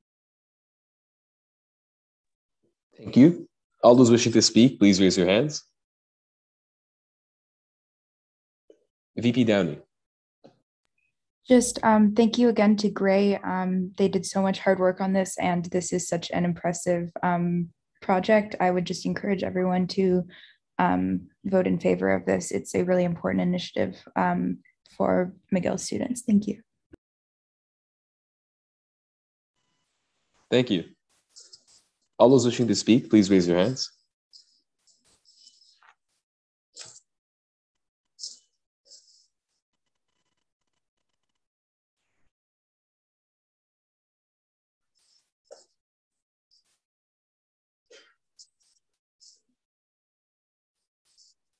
Thank you. All those wishing to speak, please raise your hands. V P Downey. Just um, thank you again to Gray. Um, they did so much hard work on this, and this is such an impressive um, project. I would just encourage everyone to um, vote in favor of this. It's a really important initiative um, for McGill students. Thank you. Thank you. All those wishing to speak, please raise your hands.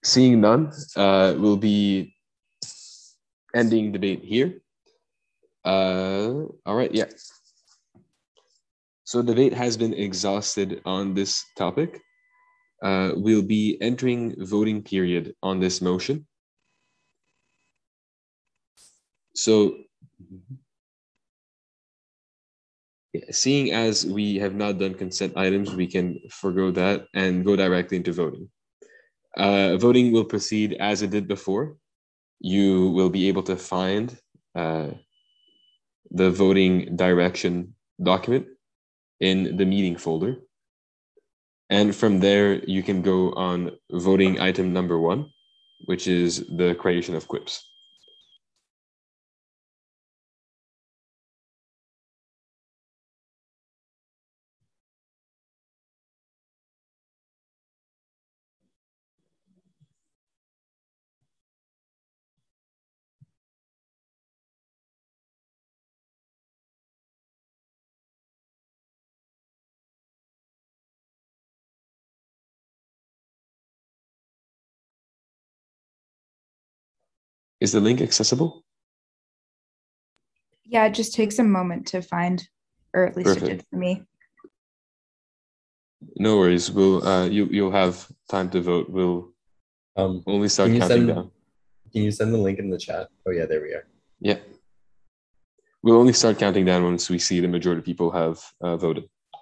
Seeing none, uh, we'll be ending debate here. Uh, all right, yeah. So debate has been exhausted on this topic. Uh, we'll be entering voting period on this motion. So, yeah, seeing as we have not done consent items, we can forgo that and go directly into voting. Uh, voting will proceed as it did before. You will be able to find uh, the voting direction document in the meeting folder. And from there, you can go on voting item number one, which is the creation of quips. Is the link accessible? Yeah, it just takes a moment to find, or at least Perfect. it did for me. No worries. We'll uh, you you'll have time to vote. We'll um only start can you counting send, down. Can you send the link in the chat? Oh yeah, there we are. Yeah. We'll only start counting down once we see the majority of people have uh, voted.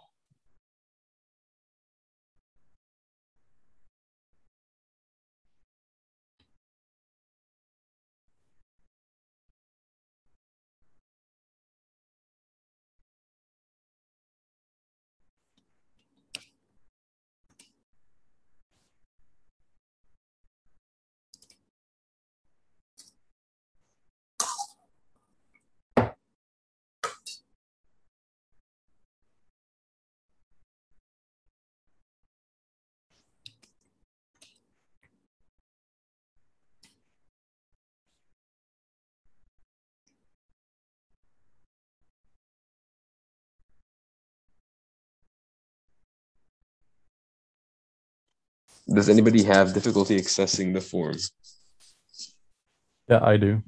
Does anybody have difficulty accessing the form? Yeah, I do.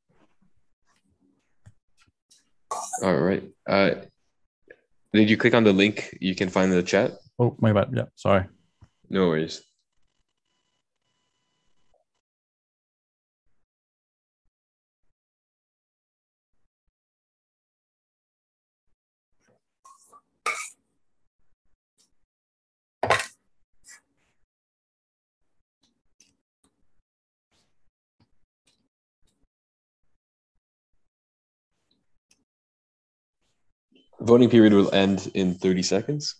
All right. Uh, did you click on the link you can find in the chat? Oh, my bad. Yeah, sorry. No worries. Voting period will end in thirty seconds.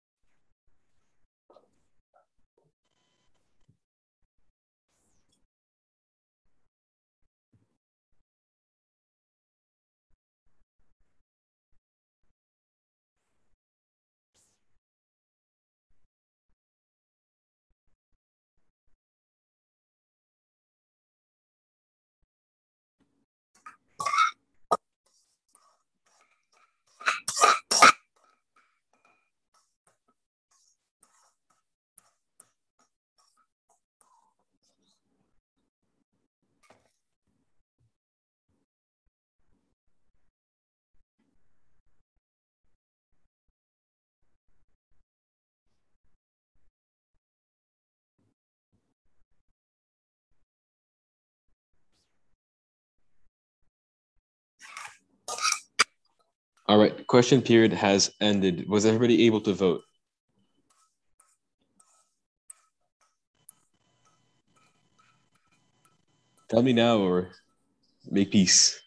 All right, question period has ended. Was everybody able to vote? Tell me now or make peace.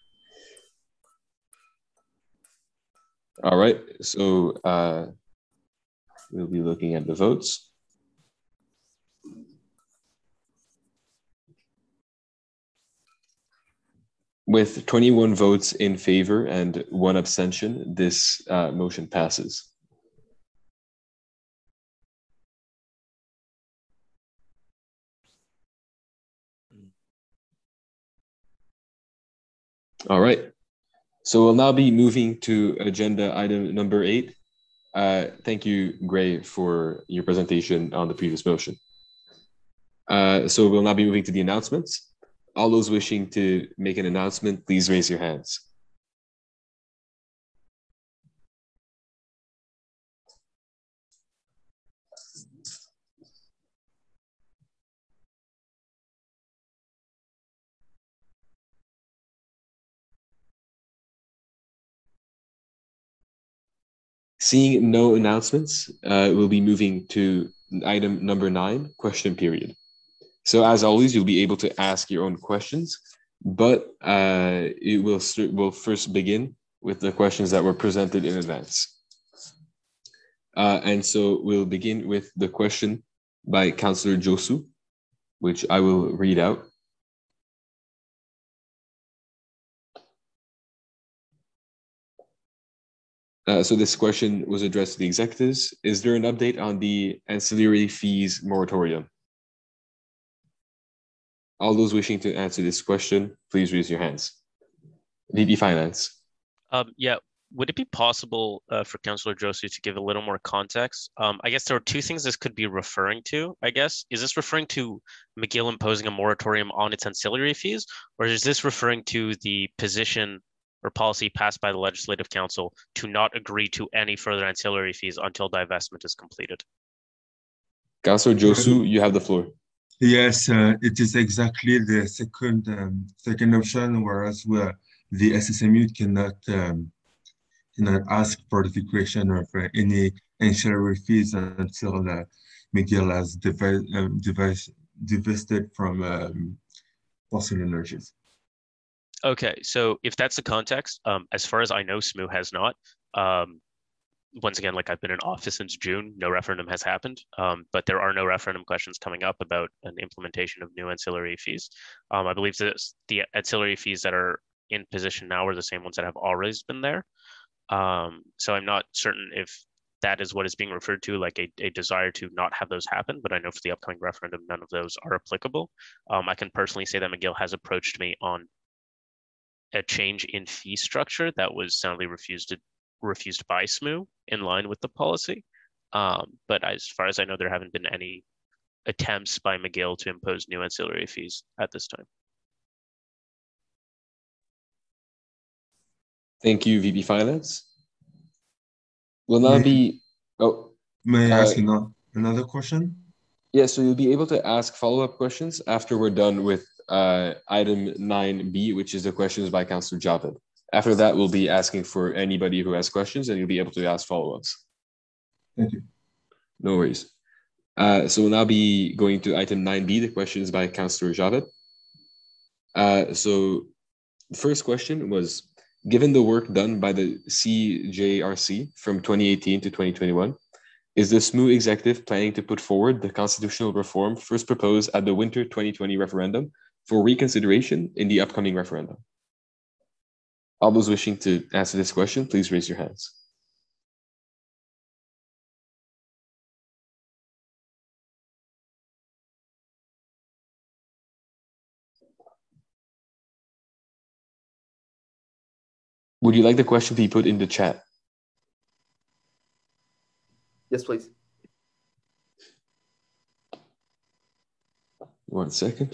All right, so uh, we'll be looking at the votes. With twenty-one votes in favor and one abstention, this uh, motion passes. All right. So we'll now be moving to agenda item number eight. Uh, thank you, Gray, for your presentation on the previous motion. Uh, so we'll now be moving to the announcements. All those wishing to make an announcement, please raise your hands. Seeing no announcements, uh, we'll be moving to item number nine, question period. So as always, you'll be able to ask your own questions, but uh, it will will first begin with the questions that were presented in advance. Uh, and so we'll begin with the question by Councillor Josu, which I will read out. Uh, so this question was addressed to the executives. Is there an update on the ancillary fees moratorium? All those wishing to answer this question, please raise your hands. V P Finance. Um, yeah, would it be possible uh, for Councillor Josu to give a little more context? Um, I guess there are two things this could be referring to, I guess. Is this referring to McGill imposing a moratorium on its ancillary fees, or is this referring to the position or policy passed by the Legislative Council to not agree to any further ancillary fees until divestment is completed? Councillor Josu, you have the floor. Yes, uh, it is exactly the second um, second option, whereas where the S S M U cannot um, cannot ask for the creation of uh, any ancillary fees until uh, McGill has devi um, device, divested from um, fossil energies. Okay, so if that's the context, um, as far as I know, S M U has not. Um, once again, like I've been in office since June, no referendum has happened, um, but there are no referendum questions coming up about an implementation of new ancillary fees. Um, I believe that the ancillary fees that are in position now are the same ones that have always been there. Um, so I'm not certain if that is what is being referred to, like a, a desire to not have those happen, but I know for the upcoming referendum, none of those are applicable. Um, I can personally say that McGill has approached me on a change in fee structure that was soundly refused to, refused by S M U in line with the policy. Um, but as far as I know, there haven't been any attempts by McGill to impose new ancillary fees at this time. Thank you, V P Finance. Will now May- be, oh. May I uh, ask another, another question? Yeah, so you'll be able to ask follow-up questions after we're done with uh, item nine B, which is the questions by Councillor Javed. After that, we'll be asking for anybody who has questions, and you'll be able to ask follow-ups. Thank you. No worries. Uh, so we'll now be going to item nine B, the questions by Councillor Javed. Uh, so the first question was, given the work done by the C J R C from twenty eighteen to twenty twenty-one, is the S M U executive planning to put forward the constitutional reform first proposed at the winter twenty twenty referendum for reconsideration in the upcoming referendum? All those wishing to answer this question, please raise your hands. Would you like the question to be put in the chat? Yes, please. One second.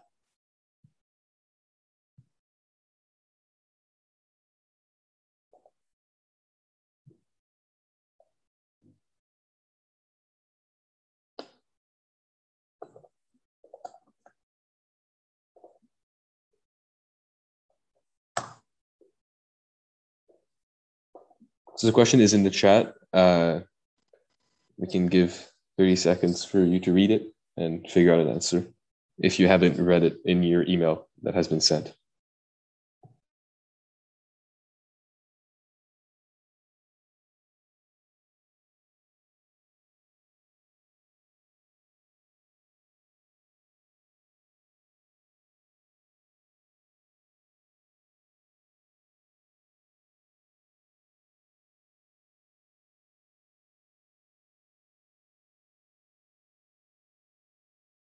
So the question is in the chat. Uh, we can give thirty seconds for you to read it and figure out an answer if you haven't read it in your email that has been sent.